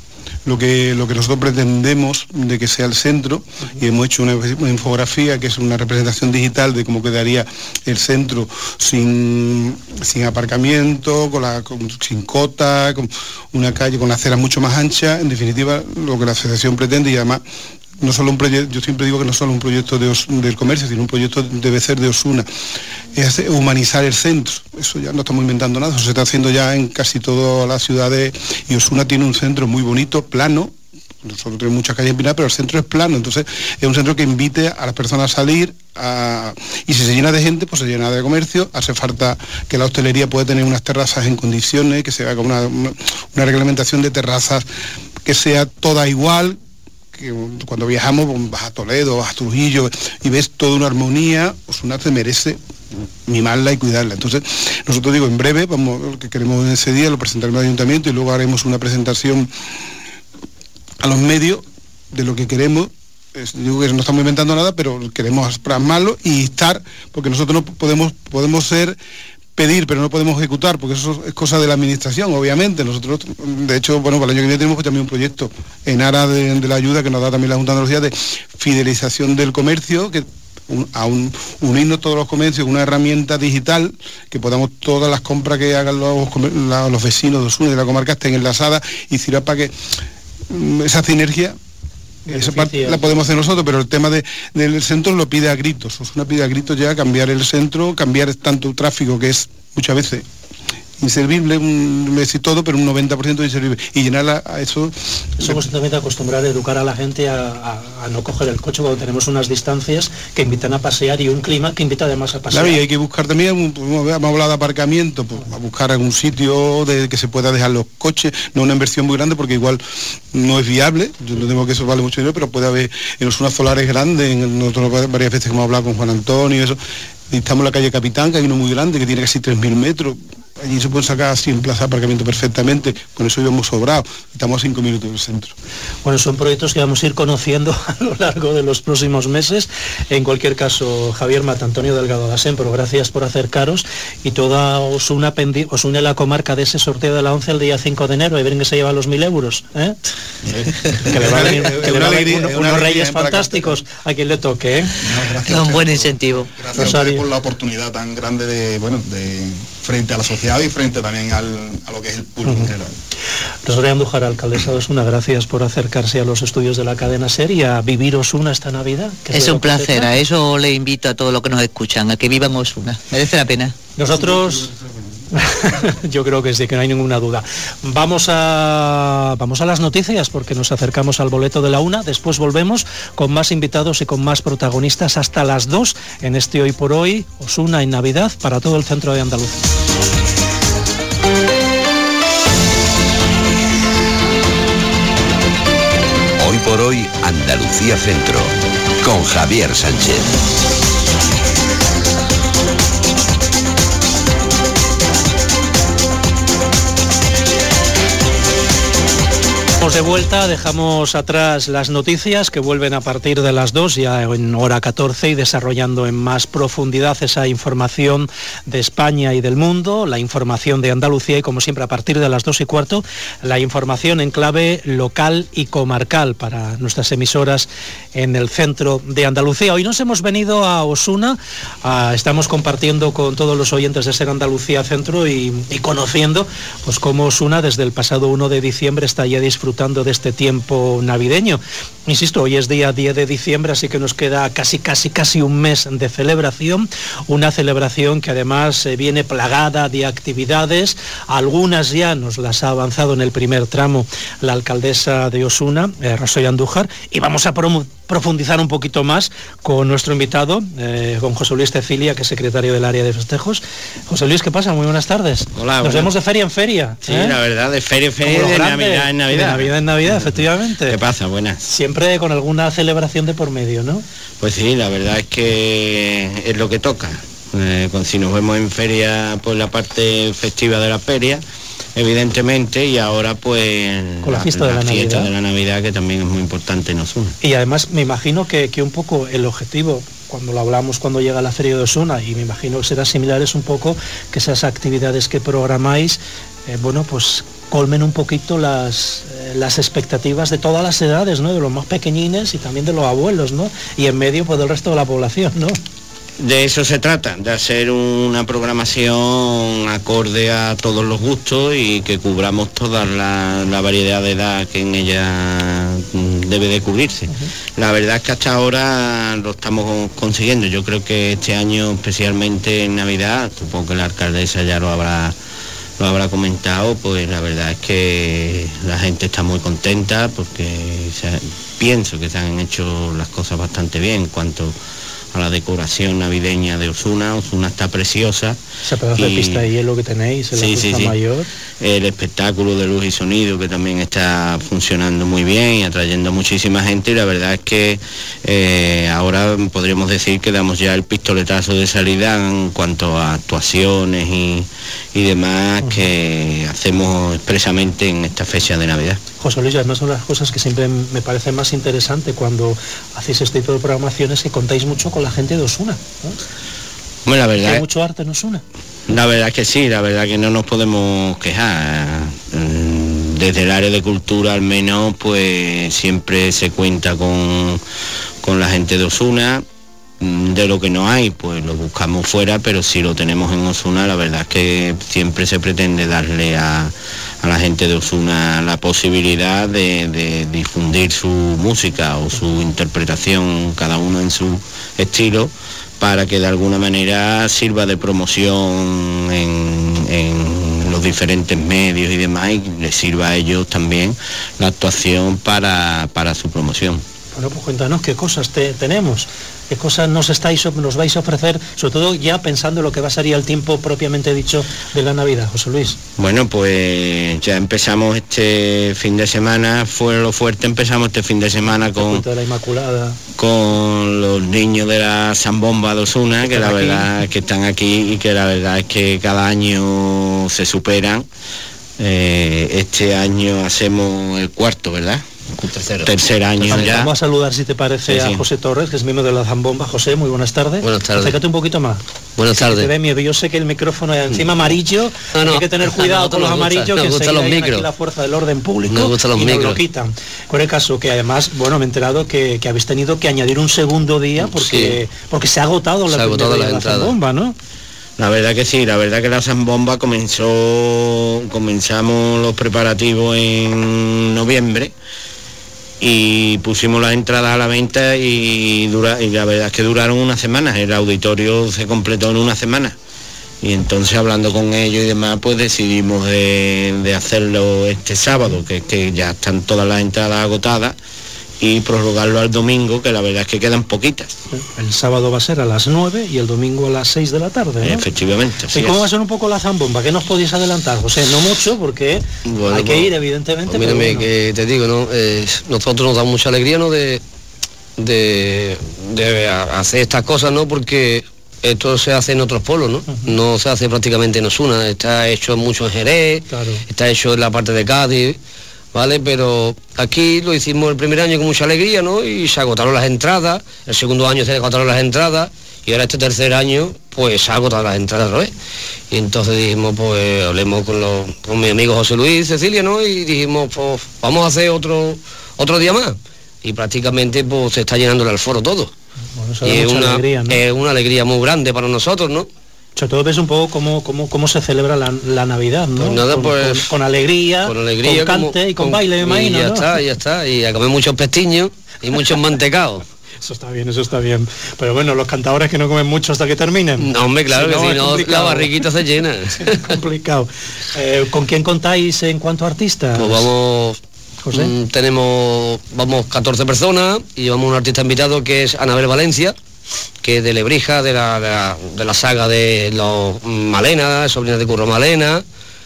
lo que lo que nosotros pretendemos de que sea el centro, y hemos hecho una, una infografía que es una representación digital de cómo quedaría el centro sin, sin aparcamiento, con la, con, sin cota, con una calle con la acera mucho más ancha. En definitiva, lo que la asociación pretende, y además no solo un proyecto, yo siempre digo que no solo un proyecto de Os, del comercio, sino un proyecto debe ser de Osuna, es humanizar el centro. Eso ya no estamos inventando nada, eso se está haciendo ya en casi todas las ciudades, y Osuna tiene un centro muy bonito, plano. Nosotros tenemos muchas calles empinadas, pero el centro es plano, entonces es un centro que invite a las personas a salir, a... y si se llena de gente, pues se llena de comercio. Hace falta que la hostelería pueda tener unas terrazas en condiciones, que se haga una, una, una reglamentación de terrazas que sea toda igual. Que cuando viajamos, vas a Toledo, vas a Trujillo y ves toda una armonía, Osuna se merece mimarla y cuidarla. Entonces, nosotros digo, en breve, vamos, lo que queremos en ese día, lo presentaremos al ayuntamiento y luego haremos una presentación a los medios de lo que queremos. Es, digo que no estamos inventando nada, pero queremos plasmarlo y estar, porque nosotros no podemos, podemos ser pedir, pero no podemos ejecutar, porque eso es cosa de la administración, obviamente. Nosotros, de hecho, bueno, para el año que viene tenemos también un proyecto en aras de, de la ayuda que nos da también la Junta de Andalucía de fidelización del comercio, que un, a un, unirnos todos los comercios con una herramienta digital, que podamos todas las compras que hagan los, los vecinos de Osuna y de la comarca estén enlazadas y sirva para que um, esa sinergia. Esa parte la podemos hacer nosotros, pero el tema de, del centro lo pide a gritos. Osuna pide a gritos ya cambiar el centro, cambiar tanto tráfico, que es muchas veces inservible, un mes y todo, pero un noventa por ciento inservible. Y llenarla a eso... Somos también acostumbrar a educar a la gente a, a, a no coger el coche cuando tenemos unas distancias que invitan a pasear y un clima que invita además a pasear. Claro, y hay que buscar también, hemos hablado de aparcamiento, pues, a buscar algún sitio de que se pueda dejar los coches, no una inversión muy grande porque igual no es viable, yo no tengo que eso vale mucho dinero, pero puede haber en los zonas solares grandes, en nosotros varias veces que hemos hablado con Juan Antonio y eso, Dictamos la calle Capitán, que hay uno muy grande, que tiene casi tres mil metros. Allí se pueden sacar así en plaza de aparcamiento perfectamente, con eso íbamos sobrados, estamos a cinco minutos del centro. Bueno, son proyectos que vamos a ir conociendo a lo largo de los próximos meses. En cualquier caso, Javier Mata, Antonio Delgado Gasempro, gracias por acercaros, y toda Osuna pendi os une la comarca de ese sorteo de la once el día cinco de enero, y ven que se lleva los mil euros, ¿eh? que le va a venir, que le va a venir uno, unos reyes fantásticos a quien le toque, ¿eh? No, gracias, un buen incentivo. Gracias a por la oportunidad tan grande de, bueno, de frente a la sociedad y frente también al, a lo que es el público uh-huh. general. Rosario Andújar, alcaldesa de Osuna, gracias por acercarse a los estudios de la cadena SER y a vivir Osuna esta Navidad. Es un placer, a eso le invito a todos los que nos escuchan, a que vivan Osuna, merece la pena. Nosotros... Yo creo que sí, que no hay ninguna duda. Vamos a vamos a las noticias, porque nos acercamos al boleto de la una. Después volvemos con más invitados y con más protagonistas hasta las dos en este Hoy por Hoy, Osuna en Navidad para todo el centro de Andalucía. Hoy por Hoy, Andalucía Centro, con Javier Sánchez. De vuelta, dejamos atrás las noticias que vuelven a partir de las dos, ya en hora catorce, y desarrollando en más profundidad esa información de España y del mundo, la información de Andalucía, y como siempre a partir de las dos y cuarto, la información en clave local y comarcal para nuestras emisoras en el centro de Andalucía. Hoy nos hemos venido a Osuna, a, estamos compartiendo con todos los oyentes de SER Andalucía Centro y, y conociendo pues cómo Osuna desde el pasado uno de diciembre está ya disfrutando de este tiempo navideño. Insisto, hoy es día diez de diciembre, así que nos queda casi, casi, casi un mes de celebración, una celebración que además eh, viene plagada de actividades, algunas ya nos las ha avanzado en el primer tramo la alcaldesa de Osuna, eh, Rosario Andújar, y vamos a promo profundizar un poquito más con nuestro invitado, eh, con José Luis Cecilia, que es secretario del área de festejos. José Luis, ¿qué pasa? Muy buenas tardes. Hola. Nos buenas. vemos de feria en feria. Sí, ¿eh? la verdad, de feria en feria, de grande, Navidad en Navidad. De Navidad en Navidad, efectivamente. ¿Qué pasa? Buenas. Siempre con alguna celebración de por medio, ¿no? Pues sí, la verdad es que es lo que toca. Eh, con, si nos vemos en feria, pues la parte festiva de la feria, evidentemente, y ahora pues con la fiesta, la, de, la la fiesta Navidad. de la Navidad, que también es muy importante en Osuna. Y además me imagino que, que un poco el objetivo, cuando lo hablamos cuando llega la feria de Osuna, y me imagino que será similar, es un poco que esas actividades que programáis, eh, bueno, pues colmen un poquito las, eh, las expectativas de todas las edades, ¿no? De los más pequeñines y también de los abuelos, ¿no? Y en medio pues del resto de la población, ¿no? De eso se trata, de hacer una programación acorde a todos los gustos y que cubramos toda la, la variedad de edad que en ella debe de cubrirse. Uh-huh. La verdad es que hasta ahora lo estamos consiguiendo. Yo creo que este año, especialmente en Navidad, supongo que la alcaldesa ya lo habrá lo habrá comentado, pues la verdad es que la gente está muy contenta porque se, pienso que se han hecho las cosas bastante bien en cuanto a la decoración navideña de Osuna. Osuna está preciosa. Ese pedazo de pista de hielo que tenéis, en sí, la sí, Costa sí. Mayor. El espectáculo de luz y sonido, que también está funcionando muy bien y atrayendo a muchísima gente, y la verdad es que eh, ahora podríamos decir que damos ya el pistoletazo de salida en cuanto a actuaciones y, y demás uh-huh. que hacemos expresamente en esta fecha de Navidad. José Luis, además son las cosas que siempre me parecen más interesante cuando hacéis este tipo de programaciones, que contáis mucho con la gente de Osuna, ¿no? Bueno, la verdad, ¿hay mucho arte en Osuna? La verdad es que sí, la verdad que no nos podemos quejar. Desde el área de cultura al menos, pues siempre se cuenta con, con la gente de Osuna. De lo que no hay, pues lo buscamos fuera, pero si lo tenemos en Osuna, la verdad es que siempre se pretende darle a, a la gente de Osuna la posibilidad de, de difundir su música o su interpretación, cada uno en su estilo, para que de alguna manera sirva de promoción en, en los diferentes medios y demás, y les sirva a ellos también la actuación para, para su promoción. Bueno, pues cuéntanos qué cosas te, tenemos, qué cosas nos estáis, nos vais a ofrecer, sobre todo ya pensando en lo que va a ser el tiempo propiamente dicho de la Navidad, José Luis. Bueno, pues ya empezamos este fin de semana, fue lo fuerte, empezamos este fin de semana con, de la Inmaculada, con los niños de la Zambomba de Osuna, que la verdad es que están aquí y que la verdad es que cada año se superan. Eh, este año hacemos el cuarto, ¿verdad? Tercero. Tercer año Vamos, ya. Vamos a saludar, si te parece, Sí, sí. a José Torres, que es miembro de la Zambomba. José, muy buenas tardes. Buenas tardes. Acércate un poquito más. Buenas tardes. Te ve miedo. Yo sé que el micrófono es encima amarillo, No, no. hay que tener cuidado A con nosotros los nos gusta, amarillos, nos que gustan enseguida los viene aquí micros. la fuerza del orden público Nos gustan los y nos micros. lo quitan. Por el caso que además, bueno, me he enterado que, que habéis tenido que añadir un segundo día porque, Sí. porque se ha agotado Se la ha agotado primera las de la entradas. Zambomba, ¿no? La verdad que sí, la verdad que la Zambomba comenzó, comenzamos los preparativos en noviembre y pusimos las entradas a la venta y, dura, y la verdad es que duraron una semana, el auditorio se completó en una semana. Y entonces hablando con ellos y demás, pues decidimos de, de hacerlo este sábado, que, que ya están todas las entradas agotadas, y prorrogarlo al domingo, que la verdad es que quedan poquitas. El sábado va a ser a las nueve y el domingo a las seis de la tarde, ¿no? Efectivamente. así ¿Y cómo es. va a ser un poco la Zambomba? ¿Qué nos podéis adelantar, José? No mucho, porque Bueno, hay que pues, ir, evidentemente. Pues pero mírame, bueno. que te digo, ¿no? Eh, nosotros nos da mucha alegría, ¿no? De, de, de hacer estas cosas, ¿no? Porque esto se hace en otros pueblos, ¿no? No se hace prácticamente en Osuna, está hecho mucho en Jerez, Claro. está hecho en la parte de Cádiz, ¿vale? Pero aquí lo hicimos el primer año con mucha alegría, ¿no? Y se agotaron las entradas, el segundo año se agotaron las entradas, y ahora este tercer año, pues se ha agotado las entradas otra vez. Y entonces dijimos, pues hablemos con, los, con mi amigo José Luis Cecilia, ¿no? Y dijimos, pues vamos a hacer otro, otro día más. Y prácticamente pues se está llenando el aforo todo. Bueno, eso da Y es mucha una, alegría, ¿no? es una alegría muy grande para nosotros, ¿no? Sobre todo ves un poco cómo, cómo, cómo se celebra la, la Navidad, ¿no? Pues nada, con, pues, con, con alegría, con alegría, con como- cante y con, con- baile, me y imagino, ya ¿no? está, ya está. Y a comer muchos pestiños y muchos mantecados. Eso está bien, eso está bien. Pero bueno, los cantadores que no comen mucho hasta que terminen. No, hombre, claro que si es no, la complicado. barriguita se llena. Es complicado. Eh, ¿Con quién contáis en cuanto a artistas? Pues vamos, José. mm, tenemos, vamos catorce personas y llevamos un artista invitado que es Anabel Valencia, que es de Lebrija, de la, de la, de la saga de los Malena, sobrinas de Curro Malena.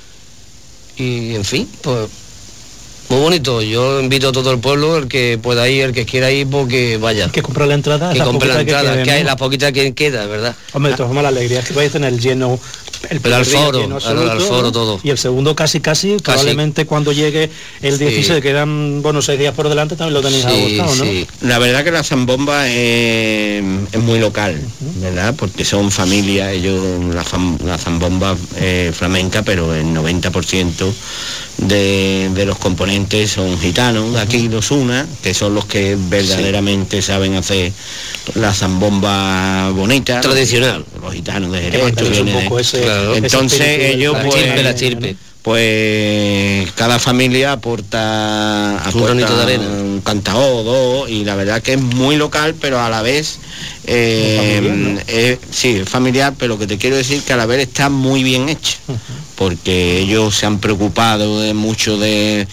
Y en fin, pues muy bonito. Yo invito a todo el pueblo, el que pueda ir, el que quiera ir, porque vaya. Que compre la entrada, Que la compre la poquita que entrada, que, quede, hay ¿no? la poquita que queda, ¿verdad? Hombre, de todas formas, la alegría es que vais a tener lleno el Pero al primer día foro, lleno al- absoluto, al foro ¿no? todo. Y el segundo casi, casi, probablemente cuando llegue el Sí. dieciséis, quedan, bueno, seis días por delante, también lo tenéis Sí, agotado, ¿no? sí. La verdad que la Zambomba es, es muy local, ¿verdad? Porque son familias, ellos, la, fam- la Zambomba eh, flamenca, pero el noventa por ciento de, de los componentes son gitanos, de aquí los Osuna, que son los que verdaderamente saben hacer la Zambomba bonita. Tradicional. Los, los gitanos de Que Jerez. mantener que un vienen de- poco ese- Claro. ese Entonces espíritu del ellos flamenco, pues, estirpe, la ¿no? estirpe. pues cada familia aporta, aporta granito de arena. un cantaor, dos, y la verdad que es muy local, pero a la vez eh, Familiar, ¿no? es- sí, es familiar, pero que te quiero decir que a la vez está muy bien hecha, porque ellos se han preocupado de mucho de,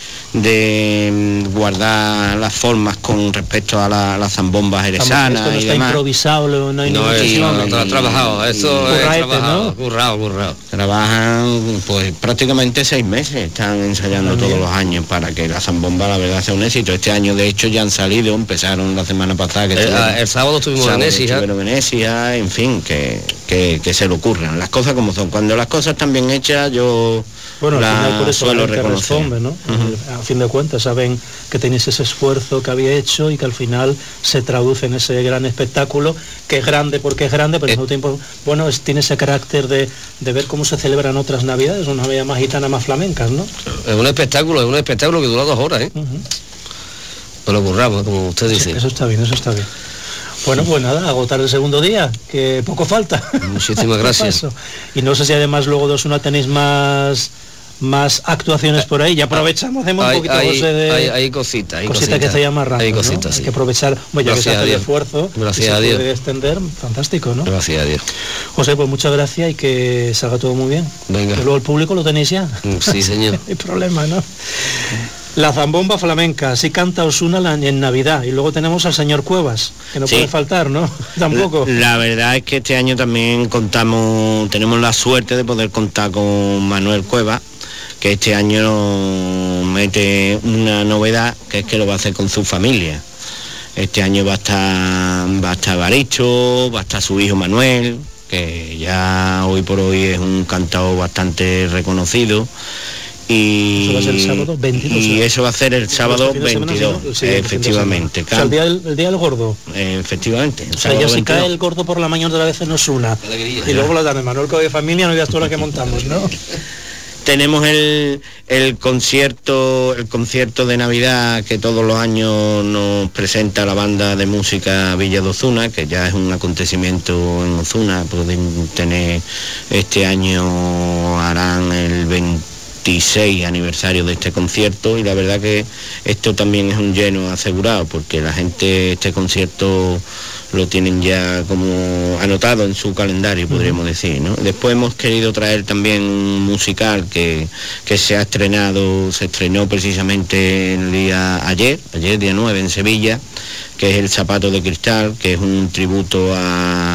de guardar las formas con respecto a la, la zambomba Esto jerezana no y está demás. improvisado, no hay No, ningún eso chino. no, no, ha trabajado, eso es Curraete, trabajado, ¿no? currado, currado. Trabajan pues prácticamente seis meses, están ensayando Madre todos mía. los años para que la zambomba la verdad sea un éxito. Este año de hecho ya han salido, empezaron la semana pasada que El, estuvieron- el sábado estuvimos en sábado Écija. estuvieron en Écija, en fin, que, que, que se le ocurran las cosas como son. Cuando las cosas están bien hechas yo Bueno, al las final por eso suelo la gente reconocer. responde, ¿no? A fin de cuentas saben que tenéis ese esfuerzo que había hecho y que al final se traduce en ese gran espectáculo, que es grande porque es grande, pero al mismo tiempo, bueno, es- tiene ese carácter de, de ver cómo se celebran otras navidades, una Navidad más gitana, más flamencas, ¿no? Es un espectáculo, es un espectáculo que dura dos horas, ¿eh? Nos lo curramos, como usted dice. Eso está bien, eso está bien. Bueno, pues nada, agotar el segundo día, que poco falta. Muchísimas gracias. Paso. Y no sé si además luego de Osuna tenéis más más actuaciones por ahí. Ya aprovechamos, hacemos un Hay, poquito hay, José, de hay, hay cositas, hay cosita cositas. que se llama arranque, Hay ¿no? cositas, Hay sí. que aprovechar, bueno, ya que se Gracias a hace el Dios. esfuerzo, Gracias y se a Dios. puede extender, fantástico, ¿no? Gracias a Dios. José, pues muchas gracias y que salga todo muy bien. Venga. Que luego el público lo tenéis ya. Sí, señor. No hay problema, ¿no? La zambomba flamenca, así canta Osuna en Navidad. Y luego tenemos al señor Cuevas, que no sí. puede faltar, ¿no? Tampoco. La, la verdad es que este año también contamos, tenemos la suerte de poder contar con Manuel Cuevas, que este año mete una novedad, que es que lo va a hacer con su familia. Este año va a estar, va a estar Baricho, va a estar su hijo Manuel, que ya hoy por hoy es un cantador bastante reconocido. Y eso va a ser el sábado veintidós. Y eso va a ser el sábado veintidós, sí, efectivamente. O sea, el día del, el día del gordo. Efectivamente. O sea, ya se cae el gordo por la mañana otra vez en Osuna. Alegría, y luego la tarde, Manuel de familia, no veas toda la que montamos, ¿no? Tenemos el, el concierto el concierto de Navidad que todos los años nos presenta la banda de música Villa de Ozuna, que ya es un acontecimiento en Ozuna. Pueden tener este año, harán el veintiséis aniversario de este concierto, y la verdad que esto también es un lleno asegurado, porque la gente este concierto lo tienen ya como anotado en su calendario, podríamos decir, ¿no? Después hemos querido traer también un musical que, que se ha estrenado, se estrenó precisamente el día ayer, ayer día nueve en Sevilla, que es El Zapato de Cristal, que es un tributo a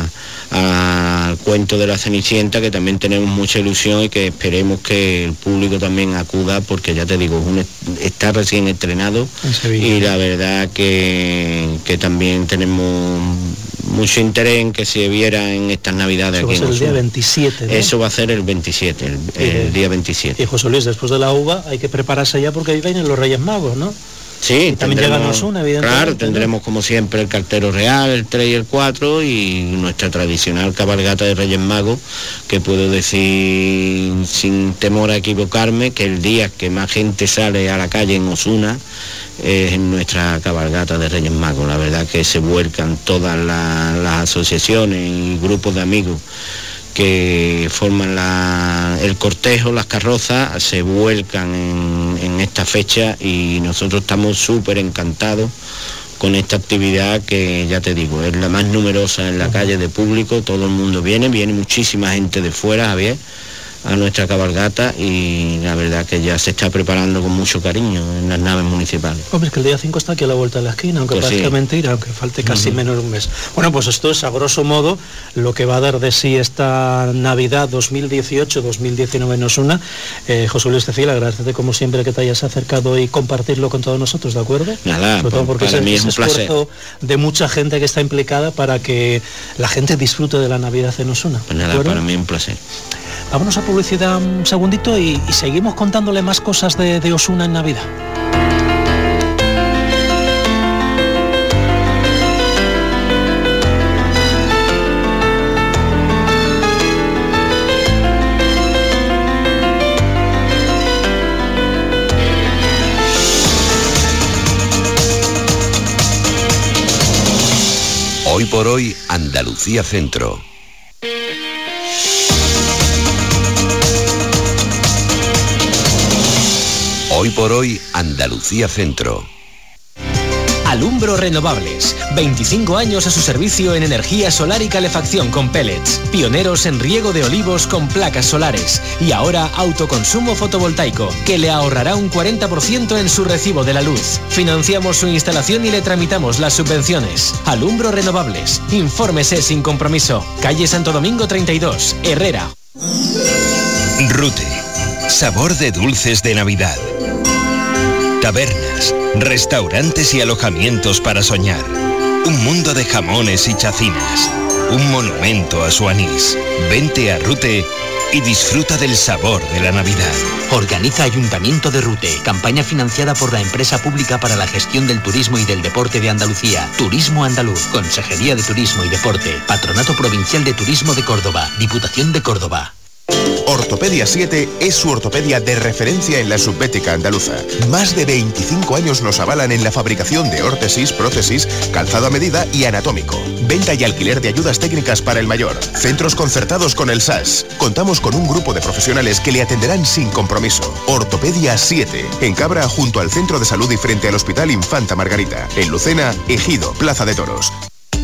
al cuento de la Cenicienta, que también tenemos mucha ilusión y que esperemos que el público también acuda, porque ya te digo, un, está recién estrenado y la verdad que, que también tenemos mucho interés en que se viera en estas Navidades. Eso aquí va a ser en el día veintisiete, ¿no? Eso va a ser el veintisiete, el, el día veintisiete. Y José Luis, después de la uva hay que prepararse ya, porque ahí vienen los Reyes Magos, ¿no? Sí, y también llegan Osuna, evidentemente. Claro, tendremos como siempre el cartero real, el tres y el cuatro, y nuestra tradicional cabalgata de Reyes Magos, que puedo decir sin temor a equivocarme que el día que más gente sale a la calle en Osuna es en nuestra cabalgata de Reyes Magos. La verdad que se vuelcan todas la, las asociaciones y grupos de amigos que forman la, el cortejo, las carrozas, se vuelcan en, en esta fecha, y nosotros estamos súper encantados con esta actividad, que ya te digo, es la más numerosa en la calle de público. Todo el mundo viene, viene muchísima gente de fuera, Javier, a nuestra cabalgata, y la verdad que ya se está preparando con mucho cariño en las naves municipales. Hombre, es que el día cinco está aquí a la vuelta de la esquina, aunque pues parezca sí. mentira, aunque falte casi uh-huh. menos de un mes. Bueno, pues esto es a grosso modo lo que va a dar de sí esta Navidad dos mil dieciocho dos mil diecinueve en Osuna. Eh, José Luis Cecil, agradecerte como siempre que te hayas acercado y compartirlo con todos nosotros, ¿de acuerdo? Nada, sobre todo porque para es, mí es un esfuerzo placer de mucha gente que está implicada para que la gente disfrute de la Navidad en Osuna. Pues nada, para mí es un placer. Vámonos a publicidad un segundito y, y seguimos contándole más cosas de, de Osuna en Navidad. Hoy por hoy, Andalucía Centro. Hoy por hoy, Andalucía Centro. Alumbro Renovables, veinticinco años a su servicio en energía solar y calefacción con pellets, pioneros en riego de olivos con placas solares, y ahora autoconsumo fotovoltaico, que le ahorrará un cuarenta por ciento en su recibo de la luz. Financiamos su instalación y le tramitamos las subvenciones. Alumbro Renovables, infórmese sin compromiso. Calle Santo Domingo treinta y dos, Herrera. Rute, sabor de dulces de Navidad. Tabernas, restaurantes y alojamientos para soñar. Un mundo de jamones y chacinas. Un monumento a su anís. Vente a Rute y disfruta del sabor de la Navidad. Organiza Ayuntamiento de Rute. Campaña financiada por la Empresa Pública para la Gestión del Turismo y del Deporte de Andalucía. Turismo Andaluz. Consejería de Turismo y Deporte. Patronato Provincial de Turismo de Córdoba. Diputación de Córdoba. Ortopedia siete es su ortopedia de referencia en la subbética andaluza. Más de veinticinco años nos avalan en la fabricación de órtesis, prótesis, calzado a medida y anatómico. Venta y alquiler de ayudas técnicas para el mayor. Centros concertados con el S A S. Contamos con un grupo de profesionales que le atenderán sin compromiso. Ortopedia siete. En Cabra, junto al Centro de Salud y frente al Hospital Infanta Margarita. En Lucena, Ejido, Plaza de Toros.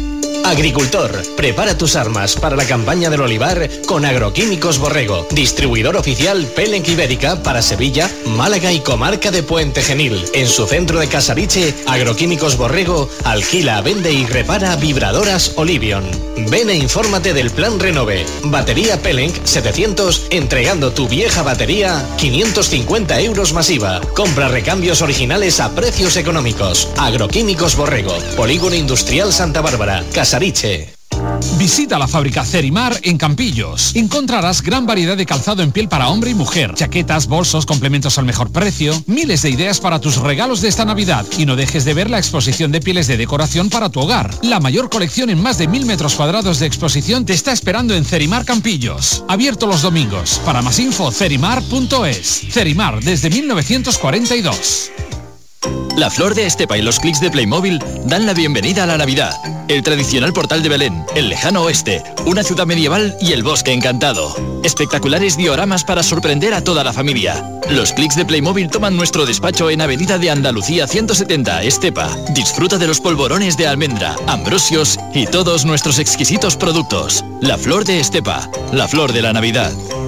Agricultor, prepara tus armas para la campaña del olivar con Agroquímicos Borrego, distribuidor oficial Pelec Ibérica para Sevilla, Málaga y comarca de Puente Genil. En su centro de Casariche, Agroquímicos Borrego alquila, vende y repara vibradoras Olivion. Ven e infórmate del plan Renove. Batería Pelec setecientos, entregando tu vieja batería quinientos cincuenta euros masiva. Compra recambios originales a precios económicos. Agroquímicos Borrego, Polígono Industrial Santa Bárbara, Casariche. Visita la fábrica Cerimar en Campillos. Encontrarás gran variedad de calzado en piel para hombre y mujer, chaquetas, bolsos, complementos al mejor precio, miles de ideas para tus regalos de esta Navidad. Y no dejes de ver la exposición de pieles de decoración para tu hogar. La mayor colección en más de mil metros cuadrados de exposición te está esperando en Cerimar Campillos. Abierto los domingos. Para más info, cerimar punto es. Cerimar desde mil novecientos cuarenta y dos. La Flor de Estepa y los clics de Playmobil dan la bienvenida a la Navidad. El tradicional portal de Belén, el lejano oeste, una ciudad medieval y el bosque encantado. Espectaculares dioramas para sorprender a toda la familia. Los clics de Playmobil toman nuestro despacho en Avenida de Andalucía ciento setenta, Estepa. Disfruta de los polvorones de almendra, ambrosios y todos nuestros exquisitos productos. La Flor de Estepa, la flor de la Navidad.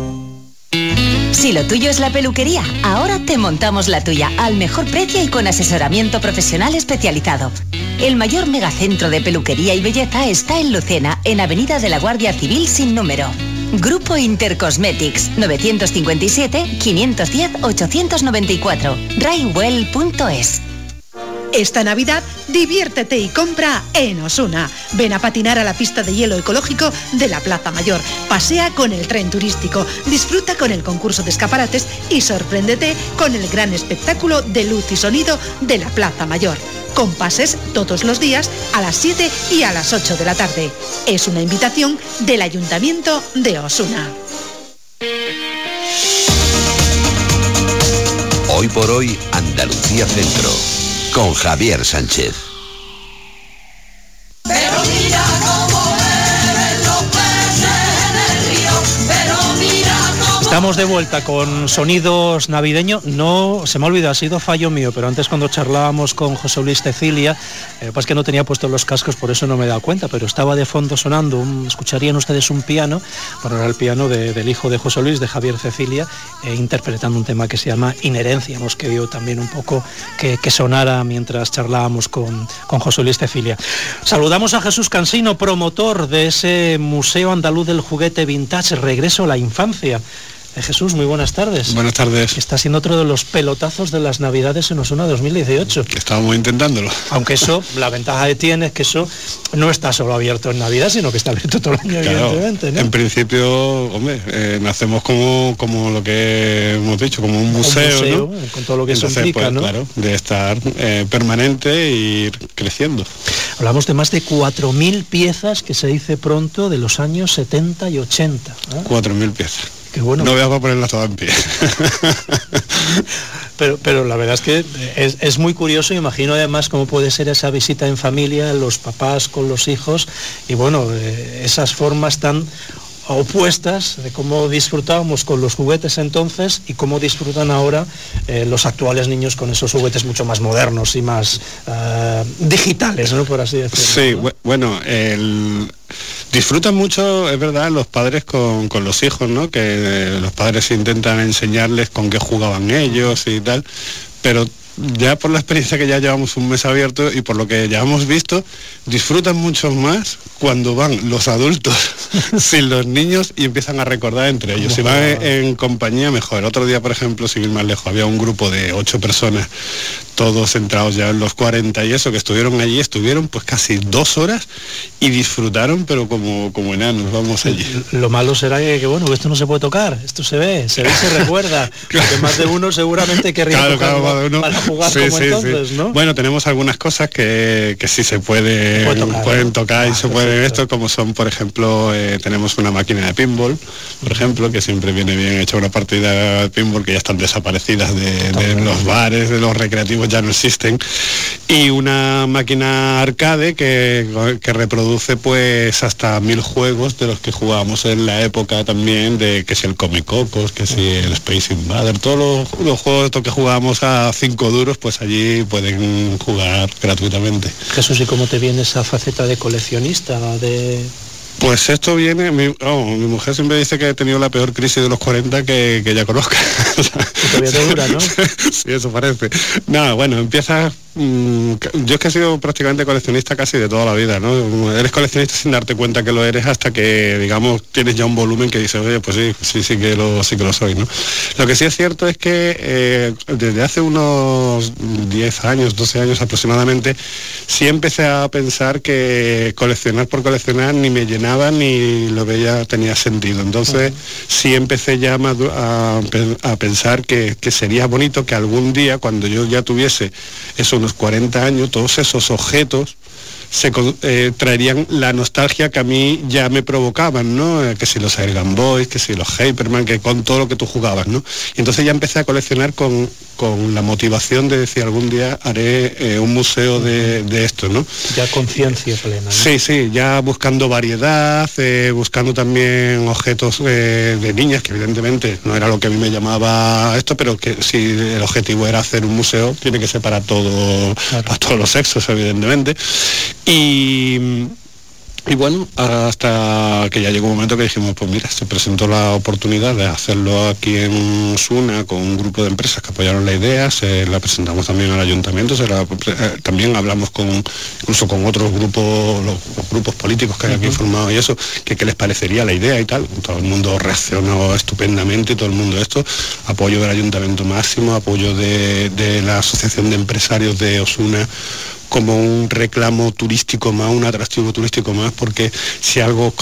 Si lo tuyo es la peluquería, ahora te montamos la tuya al mejor precio y con asesoramiento profesional especializado. El mayor megacentro de peluquería y belleza está en Lucena, en Avenida de la Guardia Civil sin número. Grupo Intercosmetics, novecientos cincuenta y siete, quinientos diez, ochocientos noventa y cuatro, raywell punto es. Esta Navidad, diviértete y compra en Osuna. Ven a patinar a la pista de hielo ecológico de la Plaza Mayor. Pasea con el tren turístico. Disfruta con el concurso de escaparates y sorpréndete con el gran espectáculo de luz y sonido de la Plaza Mayor. Con pases todos los días a las siete y a las ocho de la tarde. Es una invitación del Ayuntamiento de Osuna. Hoy por hoy, Andalucía Centro. Con Javier Sánchez. Pero mira cómo beben los peces en el río, pero mira cómo... Estamos de vuelta con sonidos navideños. No, se me ha olvidado, ha sido fallo mío, pero antes cuando charlábamos con José Luis Cecilia, eh, pues que no tenía puestos los cascos, por eso no me he dado cuenta, pero estaba de fondo sonando, un, escucharían ustedes un piano, bueno, era el piano de, del hijo de José Luis, de Javier Cecilia, eh, interpretando un tema que se llama Inherencia. Hemos querido también un poco que, que sonara mientras charlábamos con, con José Luis Cecilia. Saludamos a Jesús Cansino, promotor de ese Museo Andaluz del Juguete Vintage, Regreso a la Infancia. Eh, Jesús, muy buenas tardes. Buenas tardes. Está siendo otro de los pelotazos de las Navidades en Osuna dos mil dieciocho. Estábamos intentándolo. Aunque eso, la ventaja que tiene es que eso no está solo abierto en Navidad, sino que está abierto todo el año, claro, evidentemente, ¿no? En principio, hombre, eh, nacemos como, como lo que hemos dicho, como un museo, un museo, ¿no? Con todo lo que Entonces, eso implica, pues, ¿no? Claro, de estar eh, permanente e ir creciendo. Hablamos de más de cuatro mil piezas, que se dice pronto, de los años setenta y ochenta. ¿eh? cuatro mil piezas. Qué bueno. No voy a ponerlas todas en pie. pero, pero la verdad es que es, es muy curioso. Imagino además cómo puede ser esa visita en familia, los papás con los hijos, y bueno, eh, esas formas tan opuestas de cómo disfrutábamos con los juguetes entonces y cómo disfrutan ahora eh, los actuales niños con esos juguetes mucho más modernos y más uh, digitales, ¿no? Por así decirlo. Sí, ¿no? bueno, el... disfrutan mucho, es verdad, los padres con, con los hijos, ¿no? Que eh, los padres intentan enseñarles con qué jugaban ellos y tal, pero ya por la experiencia que ya llevamos un mes abierto y por lo que ya hemos visto, disfrutan mucho más cuando van los adultos sin los niños y empiezan a recordar entre ellos. Si van en, en compañía, mejor. El otro día, por ejemplo, sin ir más lejos, había un grupo de ocho personas, todos entrados ya en los cuarenta y eso, que estuvieron allí, estuvieron pues casi dos horas y disfrutaron, pero como, como enanos, vamos allí. Lo malo será que, que bueno, que esto no se puede tocar, esto se ve, se ve y se recuerda, porque más de uno seguramente querría claro, tocarlo claro, más de uno. Para jugar sí, como sí, entonces, sí. ¿no? Bueno, tenemos algunas cosas que, que sí se puede, puede tocar, pueden ¿no? tocar ah, y se pueden esto, como son, por ejemplo, eh, tenemos una máquina de pinball, por ejemplo, que siempre viene bien hecha una partida de pinball, que ya están desaparecidas de, de los bares, de los recreativos, ya no existen, y una máquina arcade que, que reproduce pues hasta mil juegos de los que jugábamos en la época también, de que si el Come Cocos, que si el Space Invader, todos los, los juegos estos que jugábamos a cinco duros, pues allí pueden jugar gratuitamente. Jesús, ¿y cómo te viene esa faceta de coleccionista? De... Pues esto viene, mi, oh, mi mujer siempre dice que he tenido la peor crisis de los cuarenta que, que ella conozca. Todavía te dura, ¿no? Sí, eso parece. Nada, bueno, empiezas... Mmm, yo es que he sido prácticamente coleccionista casi de toda la vida, ¿no? Eres coleccionista sin darte cuenta que lo eres hasta que, digamos, tienes ya un volumen que dices, oye, pues sí, sí, sí que lo, sí que lo soy, ¿no? Lo que sí es cierto es que eh, desde hace unos diez años, doce años aproximadamente, sí empecé a pensar que coleccionar por coleccionar ni me llenaba ni lo veía tenía sentido. Entonces uh-huh. sí empecé ya a, a pensar que, que sería bonito que algún día, cuando yo ya tuviese eso, unos cuarenta años, todos esos objetos se eh, traerían la nostalgia que a mí ya me provocaban, ¿no? Eh, que si los Air Gun Boys, que si los Hyperman, que con todo lo que tú jugabas, ¿no? Y entonces ya empecé a coleccionar con, con la motivación de decir, algún día haré eh, un museo de, de esto, ¿no? Ya conciencia plena, ¿no? Sí, sí, ya buscando variedad, eh, buscando también objetos eh, de niñas, que evidentemente no era lo que a mí me llamaba esto, pero que si el objetivo era hacer un museo, tiene que ser para todo, claro. para todos los sexos, evidentemente. Y, y bueno, hasta que ya llegó un momento que dijimos, pues mira, se presentó la oportunidad de hacerlo aquí en Osuna con un grupo de empresas que apoyaron la idea, se la presentamos también al ayuntamiento, se la, eh, también hablamos con incluso con otros grupos, los, los grupos políticos que hay aquí uh-huh. formados y eso, que qué les parecería la idea y tal. Todo el mundo reaccionó estupendamente, todo el mundo esto, apoyo del ayuntamiento máximo, apoyo de, de la Asociación de Empresarios de Osuna, como un reclamo turístico más, un atractivo turístico más, porque si algo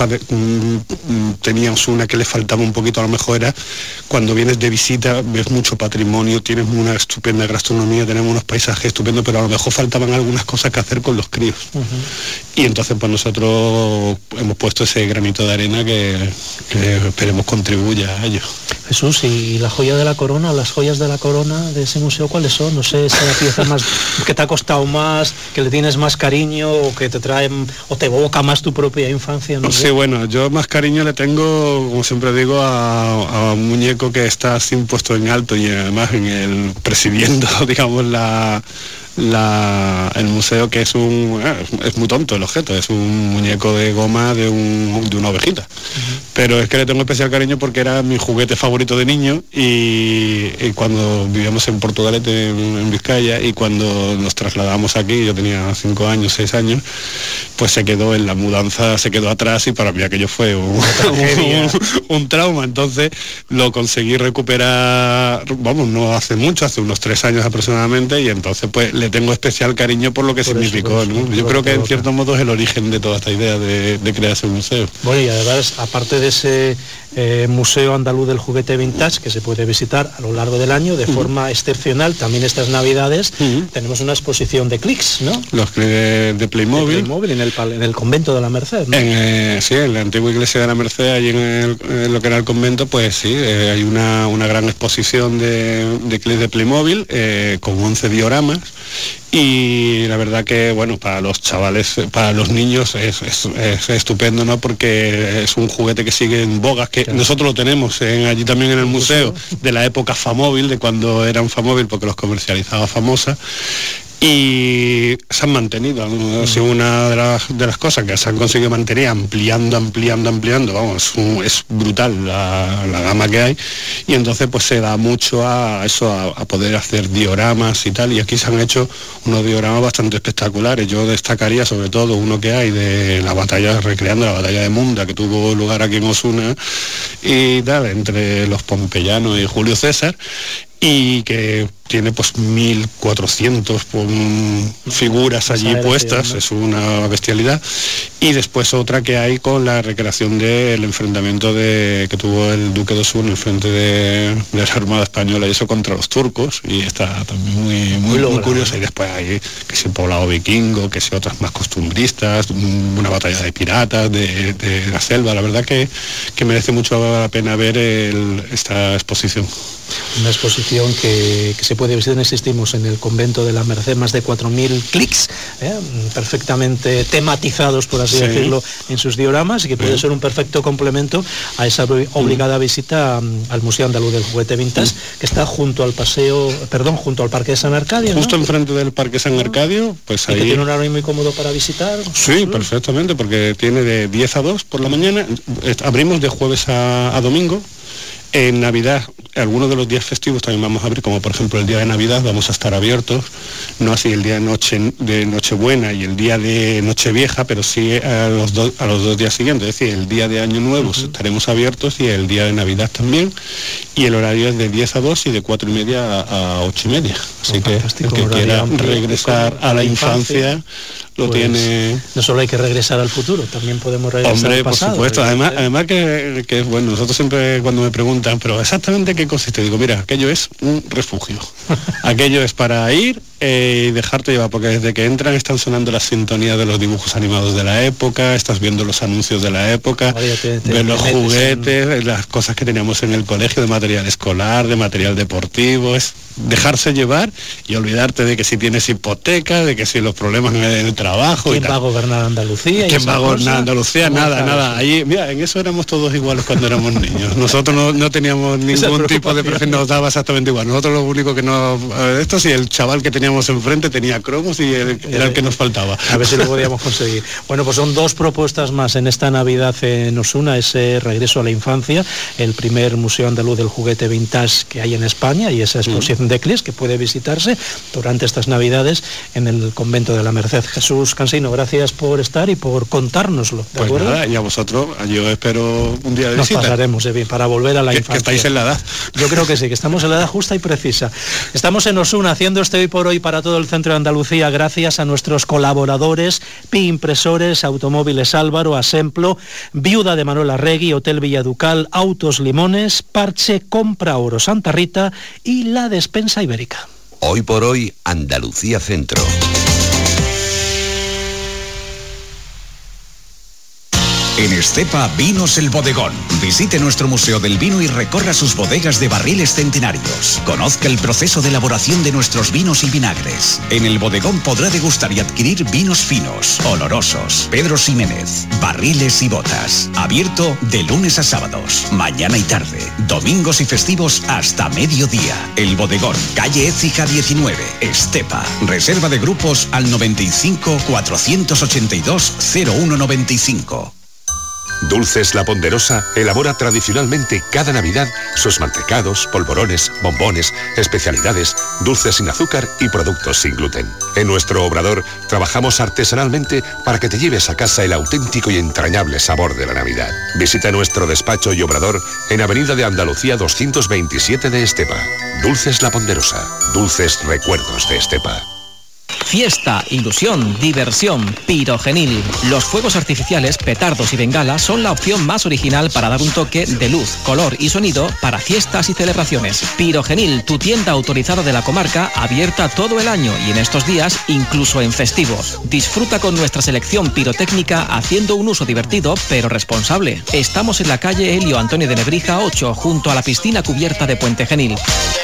tenía Osuna que le faltaba un poquito, a lo mejor era cuando vienes de visita, ves mucho patrimonio, tienes una estupenda gastronomía, tenemos unos paisajes estupendos, pero a lo mejor faltaban algunas cosas que hacer con los críos. Uh-huh. Y entonces pues nosotros hemos puesto ese granito de arena que, que esperemos contribuya a ello. Jesús, ¿y la joya de la corona, las joyas de la corona de ese museo cuáles son? No sé, esa pieza más que te ha costado más, que le tienes más cariño o que te trae o te evoca más tu propia infancia, no sé. Sí, bueno, yo más cariño le tengo, como siempre digo, a, a un muñeco que está así puesto en alto y además en el presidiendo, digamos, la La, el museo, que es un eh, es muy tonto el objeto, es un muñeco de goma de, un, de una ovejita, uh-huh. pero es que le tengo especial cariño porque era mi juguete favorito de niño y, y cuando vivíamos en Portugalete, en, en Vizcaya, y cuando nos trasladamos aquí, yo tenía cinco años, seis años, pues se quedó en la mudanza, se quedó atrás y para mí aquello fue un, un, un trauma. Entonces lo conseguí recuperar, vamos, no hace mucho, hace unos tres años aproximadamente, y entonces pues le tengo especial cariño por lo que por significó, eso, ¿no? Yo creo que en cierto modo es el origen de toda esta idea de, de crear ese museo. Bueno, y además, aparte de ese eh, Museo Andaluz del Juguete Vintage, que se puede visitar a lo largo del año de uh-huh. forma excepcional, también estas navidades, uh-huh. tenemos una exposición de clics, ¿no? Los clics de, de Playmobil. De Playmobil en el, en el convento de la Merced, ¿no? En, eh, sí, en la antigua iglesia de la Merced, allí en, el, en lo que era el convento, pues sí, eh, hay una, una gran exposición de, de clics de Playmobil, eh, con once dioramas. Y la verdad que, bueno, para los chavales, para los niños es, es, es estupendo, ¿no? Porque es un juguete que sigue en boga, que claro. nosotros lo tenemos en, allí también en el museo, de la época Famóvil, de cuando eran Famóvil, porque los comercializaba Famosa. Y se han mantenido, ¿no? Ha sido una de las, de las cosas que se han conseguido mantener, ampliando, ampliando, ampliando, vamos, es, un, es brutal la, la gama que hay, y entonces pues se da mucho a eso, a, a poder hacer dioramas y tal, y aquí se han hecho unos dioramas bastante espectaculares. Yo destacaría sobre todo uno que hay de la batalla, recreando la batalla de Munda, que tuvo lugar aquí en Osuna, y tal, entre los pompeyanos y Julio César, y que tiene pues mil cuatrocientas figuras allí puestas, es una bestialidad. Y después otra que hay con la recreación del enfrentamiento de, que tuvo el duque de Osuna en frente de, de la Armada Española y eso contra los turcos, y está también muy, muy, muy, muy curiosa. Y después hay que si el poblado vikingo, que si otras más costumbristas, una batalla de piratas, de, de la selva. La verdad que, que merece mucho la pena ver el, esta exposición. Una exposición que, que se se puede visitar, insistimos, en el convento de la Merced, más de cuatro mil clics, ¿eh? perfectamente tematizados, por así sí. decirlo, en sus dioramas, y que puede sí. ser un perfecto complemento a esa obligada visita al Museo Andaluz del Juguete Vintage, sí. que está junto al paseo, perdón, junto al Parque de San Arcadio. Justo ¿no? enfrente del Parque San Arcadio, pues y ahí... que tiene un horario muy cómodo para visitar. Sí, perfectamente, porque tiene de diez a dos por la mañana, abrimos de jueves a, a domingo. En Navidad, algunos de los días festivos también vamos a abrir, como por ejemplo el día de Navidad vamos a estar abiertos, no así el día de, noche, de Nochebuena y el día de Nochevieja, pero sí a los, do, a los dos días siguientes, es decir, el día de Año Nuevo uh-huh. estaremos abiertos y el día de Navidad también, y el horario es de diez a dos y de cuatro y media a, a ocho y media, así oh, que el que quiera regresar a la infancia, infancia lo pues, tiene... No solo hay que regresar al futuro, también podemos regresar Hombre, al pasado. Hombre, por supuesto, además, además que, que, bueno, nosotros siempre cuando me preguntan, pero exactamente qué consiste, digo, mira, aquello es un refugio. Aquello es para ir eh, y dejarte llevar, porque desde que entran están sonando las sintonías de los dibujos animados de la época, estás viendo los anuncios de la época, Oye, te, te, ves los juguetes, en... las cosas que teníamos en el colegio de material escolar, de material deportivo, es dejarse llevar y olvidarte de que si tienes hipoteca, de que si los problemas en el trabajo. ¿Quién va a gobernar Andalucía? ¿Quién va a gobernar Andalucía? Nada, nada. Allí, mira, en eso éramos todos iguales cuando éramos niños. Nosotros no, no teníamos ningún tipo de preferencia, nos daba exactamente igual. Nosotros lo único que nos... Esto sí, el chaval que teníamos enfrente tenía cromos y el, era el que nos faltaba. A ver si lo podíamos conseguir. Bueno, pues son dos propuestas más en esta Navidad en Osuna, ese regreso a la infancia, el primer Museo Andaluz del Juguete Vintage que hay en España y esa exposición mm. de clics que puede visitarse durante estas Navidades en el convento de la Merced. Jesús Cansino, gracias por estar y por contárnoslo. ¿De pues acuerdo? Nada, y a vosotros, yo espero un día de Nos visita. Nos pasaremos de bien para volver a la que, infancia. Que estáis en la edad. Yo creo que sí, que estamos en la edad justa y precisa. Estamos en Osuna haciendo este Hoy por Hoy para todo el centro de Andalucía gracias a nuestros colaboradores, Pi Impresores, Automóviles Álvaro, Asemplo, Viuda de Manuel Arregui, Hotel Villaducal, Autos Limones, Parche, Compra Oro Santa Rita y la Despensa Ibérica. Hoy por Hoy, Andalucía Centro. En Estepa, Vinos El Bodegón. Visite nuestro Museo del Vino y recorra sus bodegas de barriles centenarios. Conozca el proceso de elaboración de nuestros vinos y vinagres. En El Bodegón podrá degustar y adquirir vinos finos, olorosos, Pedro Ximénez, barriles y botas. Abierto de lunes a sábados, mañana y tarde, domingos y festivos hasta mediodía. El Bodegón, calle Écija diecinueve, Estepa. Reserva de grupos al noventa y cinco, cuatrocientos ochenta y dos, cero uno noventa y cinco. Dulces La Ponderosa elabora tradicionalmente cada Navidad sus mantecados, polvorones, bombones, especialidades, dulces sin azúcar y productos sin gluten. En nuestro obrador trabajamos artesanalmente para que te lleves a casa el auténtico y entrañable sabor de la Navidad. Visita nuestro despacho y obrador en Avenida de Andalucía doscientos veintisiete de Estepa. Dulces La Ponderosa, dulces recuerdos de Estepa. Fiesta, ilusión, diversión, pirogenil. Los fuegos artificiales, petardos y bengalas son la opción más original para dar un toque de luz, color y sonido para fiestas y celebraciones. Pirogenil, tu tienda autorizada de la comarca, abierta todo el año y en estos días incluso en festivos. Disfruta con nuestra selección pirotécnica haciendo un uso divertido pero responsable. Estamos en la calle Helio Antonio de Nebrija ocho, junto a la piscina cubierta de Puente Genil.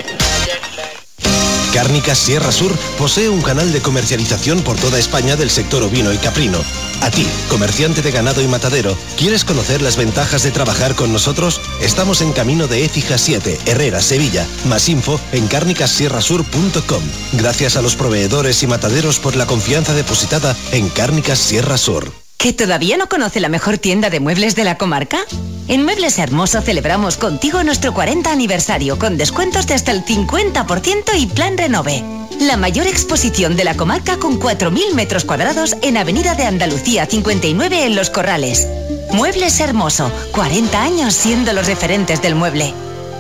Cárnicas Sierra Sur posee un canal de comercialización por toda España del sector ovino y caprino. A ti, comerciante de ganado y matadero, ¿quieres conocer las ventajas de trabajar con nosotros? Estamos en camino de Écija siete, Herrera, Sevilla. Más info en cárnicas sierra sur punto com. Gracias a los proveedores y mataderos por la confianza depositada en Cárnicas Sierra Sur. ¿Que todavía no conoce la mejor tienda de muebles de la comarca? En Muebles Hermoso celebramos contigo nuestro cuarenta aniversario con descuentos de hasta el cincuenta por ciento y plan renove. La mayor exposición de la comarca con cuatro mil metros cuadrados en Avenida de Andalucía cincuenta y nueve en Los Corrales. Muebles Hermoso, cuarenta años siendo los referentes del mueble.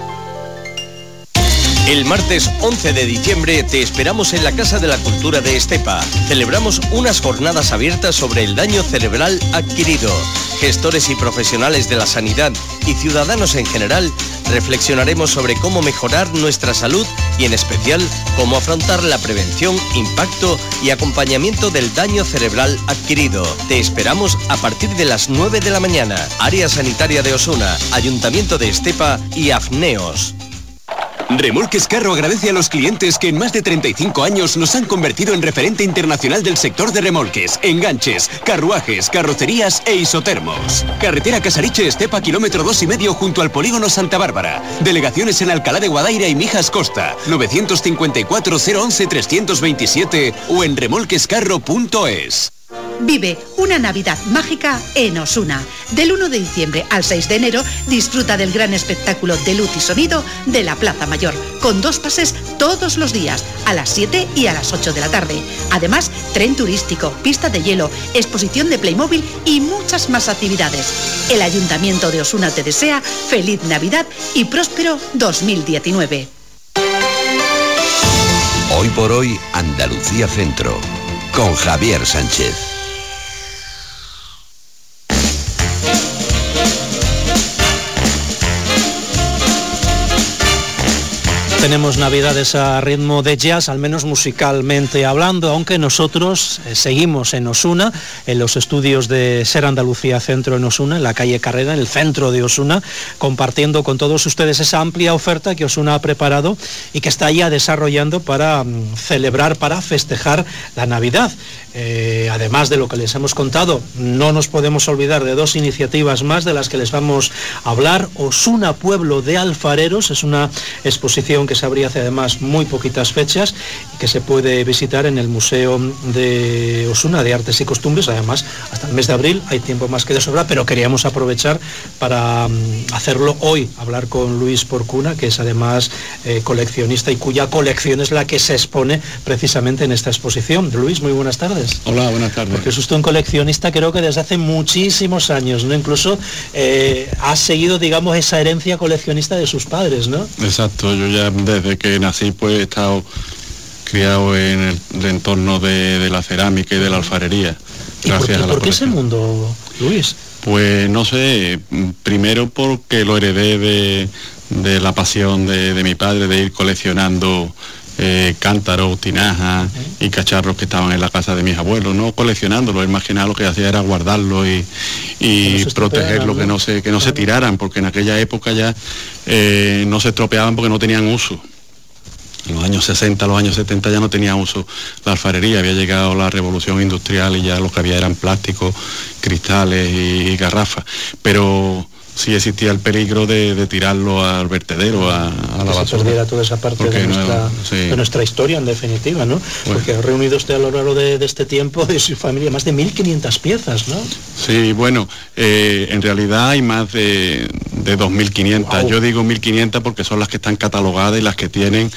El martes once de diciembre te esperamos en la Casa de la Cultura de Estepa. Celebramos unas jornadas abiertas sobre el daño cerebral adquirido. Gestores y profesionales de la sanidad y ciudadanos en general reflexionaremos sobre cómo mejorar nuestra salud y en especial cómo afrontar la prevención, impacto y acompañamiento del daño cerebral adquirido. Te esperamos a partir de las nueve de la mañana. Área Sanitaria de Osuna, Ayuntamiento de Estepa y AFNEOS. Remolques Carro agradece a los clientes que en más de treinta y cinco años nos han convertido en referente internacional del sector de remolques, enganches, carruajes, carrocerías e isotermos. Carretera Casariche Estepa, kilómetro dos y medio junto al polígono Santa Bárbara. Delegaciones en Alcalá de Guadaira y Mijas Costa. novecientos cincuenta y cuatro, cero once, trescientos veintisiete o en remolquescarro punto es. Vive una Navidad mágica en Osuna. Del uno de diciembre al seis de enero disfruta del gran espectáculo de luz y sonido de la Plaza Mayor, con dos pases todos los días, a las siete y a las ocho de la tarde. Además, tren turístico, pista de hielo, exposición de Playmobil y muchas más actividades. El Ayuntamiento de Osuna te desea feliz Navidad y próspero dos mil diecinueve. Hoy por hoy, Andalucía Centro, con Javier Sánchez. Tenemos Navidades a ritmo de jazz, al menos musicalmente hablando, aunque nosotros eh, seguimos en Osuna, en los estudios de Ser Andalucía Centro en Osuna, en la calle Carrera, en el centro de Osuna, compartiendo con todos ustedes esa amplia oferta que Osuna ha preparado y que está ya desarrollando para mm, celebrar, para festejar la Navidad. Eh, además de lo que les hemos contado, no nos podemos olvidar de dos iniciativas más de las que les vamos a hablar. Osuna Pueblo de Alfareros es una exposición que se abría hace además muy poquitas fechas y que se puede visitar en el Museo de Osuna de Artes y Costumbres. Además, hasta el mes de abril hay tiempo más que de sobra, pero queríamos aprovechar para um, hacerlo hoy, hablar con Luis Porcuna, que es además eh, coleccionista y cuya colección es la que se expone precisamente en esta exposición. Luis, muy buenas tardes. Hola, buenas tardes. Porque es usted un coleccionista, creo que desde hace muchísimos años, ¿no? Incluso eh, ha seguido, digamos, esa herencia coleccionista de sus padres, ¿no? Exacto, yo ya desde que nací pues he estado criado en el, el entorno de, de la cerámica y de la alfarería. ¿Y por qué, a la ¿por qué ese mundo, Luis? Pues no sé, primero porque lo heredé de, de la pasión de, de mi padre de ir coleccionando Eh, cántaros, tinajas uh-huh. y cacharros que estaban en la casa de mis abuelos, no coleccionándolos, él más que nada lo que hacía era guardarlos y, y no protegerlos, que no se, que no uh-huh. se tiraran, porque en aquella época ya eh, no se estropeaban porque no tenían uso. En los años sesenta, los años setenta ya no tenía uso la alfarería, había llegado la revolución industrial y ya lo que había eran plásticos, cristales y, y garrafas, pero sí existía el peligro de, de tirarlo al vertedero, a, a la basura. Se perdiera toda esa parte de nuestra, no, sí. de nuestra historia, en definitiva, ¿no? Bueno. Porque ha reunido usted a lo largo de, de este tiempo de su familia más de mil quinientas piezas, ¿no? Sí, bueno, eh, en realidad hay más de, de dos mil quinientas. Wow. Yo digo mil quinientas porque son las que están catalogadas y las que tienen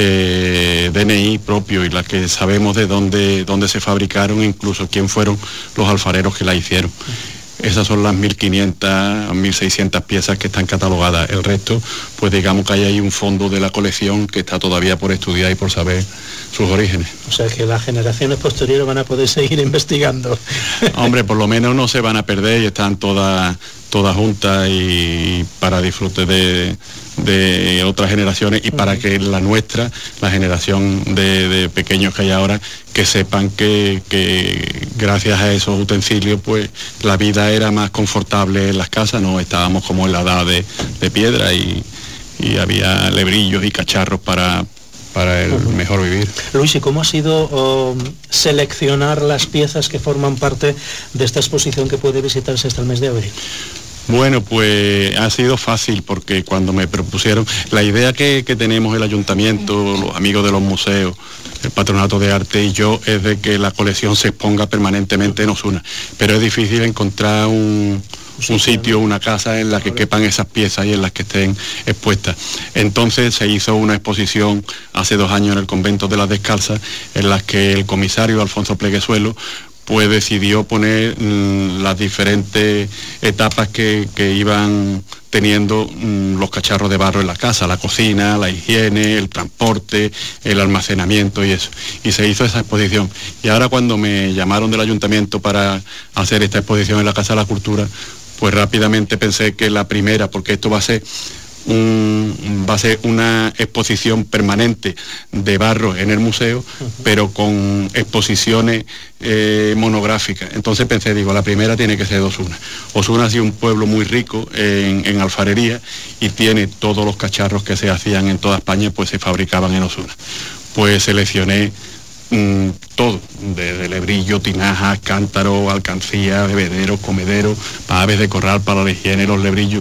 eh, D N I propio y las que sabemos de dónde, dónde se fabricaron, incluso quién fueron los alfareros que la hicieron. Esas son las mil quinientas, mil seiscientas piezas que están catalogadas. El resto, pues digamos que hay ahí un fondo de la colección que está todavía por estudiar y por saber sus orígenes. O sea que las generaciones posteriores van a poder seguir investigando. Hombre, por lo menos no se van a perder y están todas todas juntas y para disfrute de, de otras generaciones y para que la nuestra, la generación de, de pequeños que hay ahora, que sepan que, que gracias a esos utensilios pues la vida era más confortable en las casas, no estábamos como en la edad de, de piedra y, y había lebrillos y cacharros para para el uh-huh. mejor vivir. Luis, ¿y cómo ha sido uh, seleccionar las piezas que forman parte de esta exposición que puede visitarse hasta el mes de abril? Bueno, pues ha sido fácil porque cuando me propusieron, la idea que, que tenemos el ayuntamiento, los amigos de los museos, el Patronato de Arte y yo, es de que la colección se exponga permanentemente en Osuna, pero es difícil encontrar un, un sitio, una casa en la que quepan esas piezas y en las que estén expuestas. Entonces se hizo una exposición hace dos años en el Convento de las Descalzas, en las que el comisario Alfonso Pleguezuelo pues decidió poner mmm, las diferentes etapas que, que iban teniendo mmm, los cacharros de barro en la casa, la cocina, la higiene, el transporte, el almacenamiento y eso. Y se hizo esa exposición. Y ahora cuando me llamaron del ayuntamiento para hacer esta exposición en la Casa de la Cultura, pues rápidamente pensé que la primera, porque esto va a ser un, va a ser una exposición permanente de barro en el museo, uh-huh. pero con exposiciones eh, monográficas. Entonces pensé, digo, la primera tiene que ser de Osuna. Osuna ha sido un pueblo muy rico en, en alfarería y tiene todos los cacharros que se hacían en toda España, pues se fabricaban en Osuna. Pues seleccioné mmm, todo, desde lebrillo, tinajas, cántaro, alcancía, bebederos, comederos, aves de corral para la higiene, los lebrillos.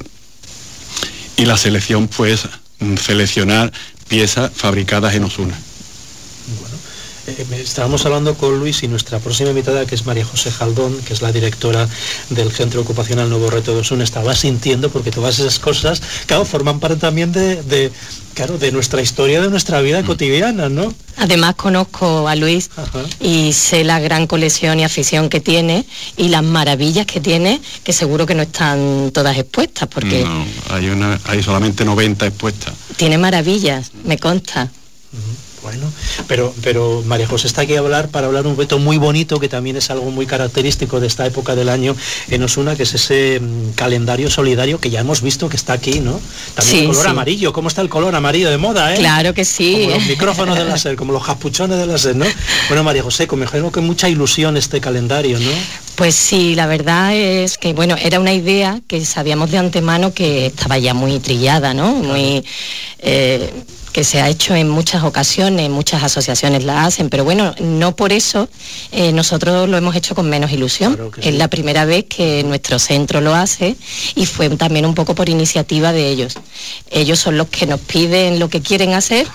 Y la selección fue esa, seleccionar piezas fabricadas en Osuna. Bueno, eh, estábamos hablando con Luis y nuestra próxima invitada, que es María José Jaldón, que es la directora del Centro Ocupacional Nuevo Reto de Osuna, estaba sintiendo, porque todas esas cosas, claro, forman parte también de, de, claro, de nuestra historia, de nuestra vida mm. cotidiana, ¿no? Además conozco a Luis Ajá. y sé la gran colección y afición que tiene y las maravillas que tiene, que seguro que no están todas expuestas, porque... No, hay, una, hay solamente noventa expuestas. Tiene maravillas, me consta. Uh-huh. Bueno, pero, pero María José está aquí a hablar para hablar un reto muy bonito, que también es algo muy característico de esta época del año en Osuna, que es ese um, calendario solidario que ya hemos visto que está aquí, ¿no? También sí, el color sí. amarillo. ¿Cómo está el color amarillo de moda, eh? Claro que sí. Como los micrófonos de láser, como los capuchones de láser, ¿no? Bueno, María José, me imagino que mucha ilusión este calendario, ¿no? Pues sí, la verdad es que, bueno, era una idea que sabíamos de antemano que estaba ya muy trillada, ¿no? Muy... Eh, que se ha hecho en muchas ocasiones, muchas asociaciones la hacen, pero bueno, no por eso eh, nosotros lo hemos hecho con menos ilusión. Claro es sí. la primera vez que nuestro centro lo hace y fue también un poco por iniciativa de ellos. Ellos son los que nos piden lo que quieren hacer.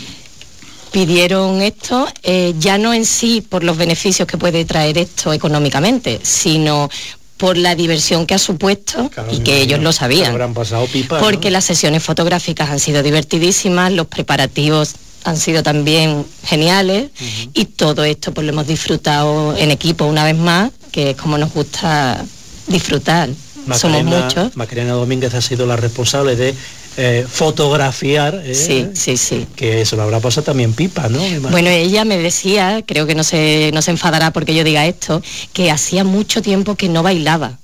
Pidieron esto, eh, ya no en sí por los beneficios que puede traer esto económicamente, sino por la diversión que ha supuesto, claro, y que ellos lo sabían, pipa, porque ¿no? Las sesiones fotográficas han sido divertidísimas, los preparativos han sido también geniales, uh-huh. y todo esto pues lo hemos disfrutado en equipo una vez más, que es como nos gusta disfrutar. Macarena, somos muchos. Macarena Domínguez ha sido la responsable de eh, fotografiar, eh, sí, sí, sí. que eso lo habrá pasado también pipa, ¿no? Bueno, ella me decía, creo que no se, no se enfadará porque yo diga esto, que hacía mucho tiempo que no bailaba.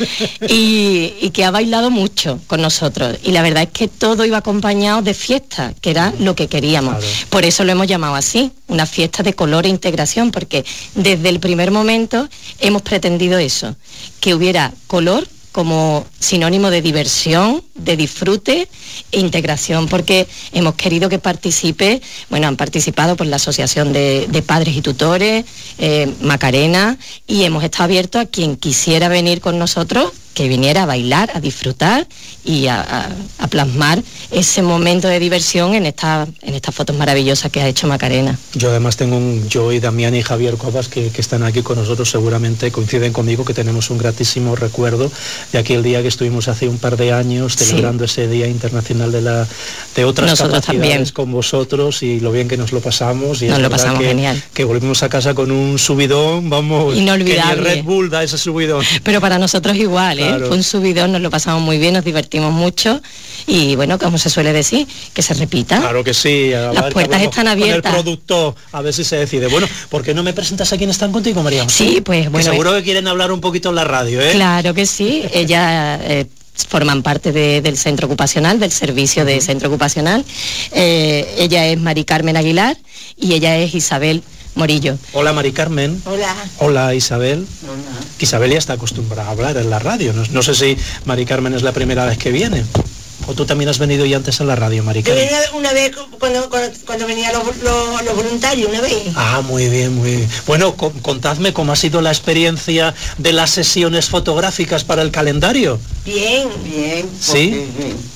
y, y que ha bailado mucho con nosotros, y la verdad es que todo iba acompañado de fiesta, que era lo que queríamos. Claro. Por eso lo hemos llamado así, una fiesta de color e integración, porque desde el primer momento hemos pretendido eso, que hubiera color como sinónimo de diversión, de disfrute e integración, porque hemos querido que participe, bueno, han participado por la Asociación de, de Padres y Tutores, eh, Macarena, y hemos estado abiertos a quien quisiera venir con nosotros, que viniera a bailar, a disfrutar y a, a, a plasmar ese momento de diversión en, esta, en estas fotos maravillosas que ha hecho Macarena. Yo además tengo un, yo y Damián y Javier Cobas que, que están aquí con nosotros, seguramente coinciden conmigo, que tenemos un gratísimo recuerdo de aquel día que estuvimos hace un par de años celebrando sí. ese Día Internacional de la de otras nosotros capacidades también. Con vosotros, y lo bien que nos lo pasamos, y nos lo pasamos que, genial, que volvimos a casa con un subidón, vamos, inolvidable. Que ni el Red Bull da ese subidón, pero para nosotros igual, ¿eh? Claro. Fue un subidón, nos lo pasamos muy bien, nos divertimos mucho, y bueno, como se suele decir, que se repita. Claro que sí. A Las puertas están abiertas. Con el producto, a ver si se decide. Bueno, ¿por qué no me presentas a quién están contigo, María? Sí, pues bueno. Que seguro que quieren hablar un poquito en la radio, ¿eh? Claro que sí. Ella eh, forman parte de, del centro ocupacional, del servicio de centro ocupacional. Eh, ella es Mari Carmen Aguilar y ella es Isabel Morillo. Hola, Mari Carmen. Hola. Hola, Isabel. Hola. Isabel ya está acostumbrada a hablar en la radio. No, no sé si Mari Carmen es la primera vez que viene. ¿O tú también has venido ya antes en la radio, Mari Carmen? Yo venía una vez cuando, cuando, cuando venían los, los, los voluntarios, una vez. Ah, muy bien, muy bien. Bueno, co contadme cómo ha sido la experiencia de las sesiones fotográficas para el calendario. Bien, bien. ¿Sí?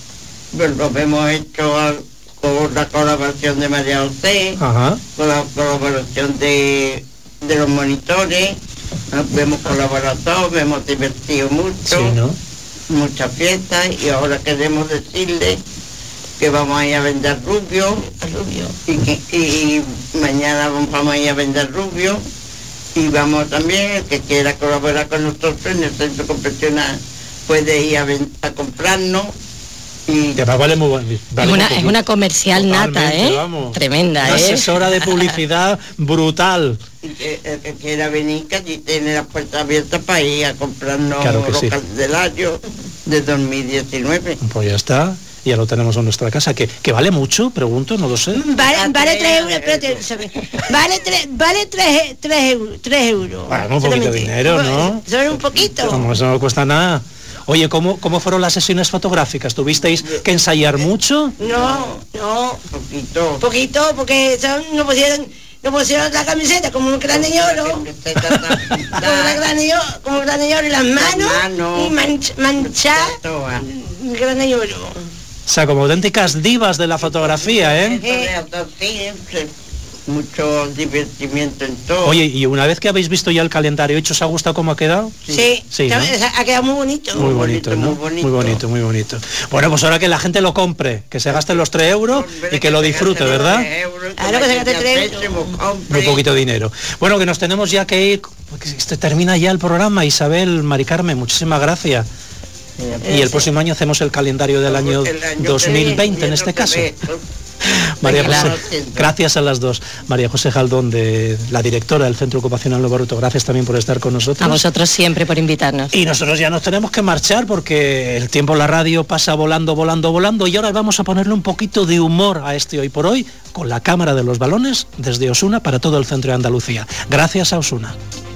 Pues lo hemos hecho con la colaboración de María José, Ajá. con la colaboración de, de los monitores. Nos hemos colaborado todos, me hemos divertido mucho. Sí, ¿no? Muchas fiestas, y ahora queremos decirle que vamos a ir a vender rubio, rubio. Y, que, y mañana vamos a ir a vender rubio, y vamos también, el que quiera colaborar con nosotros en el centro confeccional puede ir a, a comprarnos. Y que vale muy bueno. Vale, es, una, es una comercial nata, ¿eh? Vamos. Tremenda, una ¿eh? asesora de publicidad brutal. Y que, el que quiera venir, que allí tiene las puertas abiertas para ir a comprarnos claro los sí. candelarios de dos mil diecinueve. Pues ya está. Ya lo tenemos en nuestra casa. ¿Que, que vale mucho? Pregunto, no lo sé. Vale, vale tres euros, espérate, ¿sabes? Vale tres, vale tres, tres euros, tres euros. Bueno, un poquito de dinero, ¿no? Solo un poquito. Como eso no cuesta nada. Oye, ¿cómo, ¿cómo fueron las sesiones fotográficas? ¿Tuvisteis que ensayar mucho? No, no. Poquito. Poquito, porque son, no pusieron... No pusieron la camiseta como un gran lloro, como un gran lloro, como un gran lloro en las manos, mano. Y manch, manchar un gran lloro. O sea, como auténticas divas de la fotografía, ¿eh? Eh. Mucho divertimiento en todo. Oye, y una vez que habéis visto ya el calendario hecho, ¿os ha gustado cómo ha quedado? Sí, sí, ¿no? Ha quedado muy bonito. Muy bonito, ¿no? Muy bonito, muy bonito, muy bonito. Bueno, pues ahora que la gente lo compre, que se gaste los tres euros y que lo disfrute, ¿verdad? Claro, que se gaste tres euros. Muy poquito dinero. Bueno, que nos tenemos ya que ir, porque este termina ya el programa. Isabel, Mari Carmen, muchísimas gracias. Y el próximo año hacemos el calendario del año dos mil veinte en este caso. María José, gracias a las dos. María José Jaldón, de la directora del Centro Ocupacional Nuevo Bruto, gracias también por estar con nosotros. A vosotros siempre por invitarnos. Y nosotros ya nos tenemos que marchar porque el tiempo en la radio pasa volando, volando, volando, y ahora vamos a ponerle un poquito de humor a este Hoy por Hoy con la Cámara de los Balones desde Osuna para todo el centro de Andalucía. Gracias a Osuna.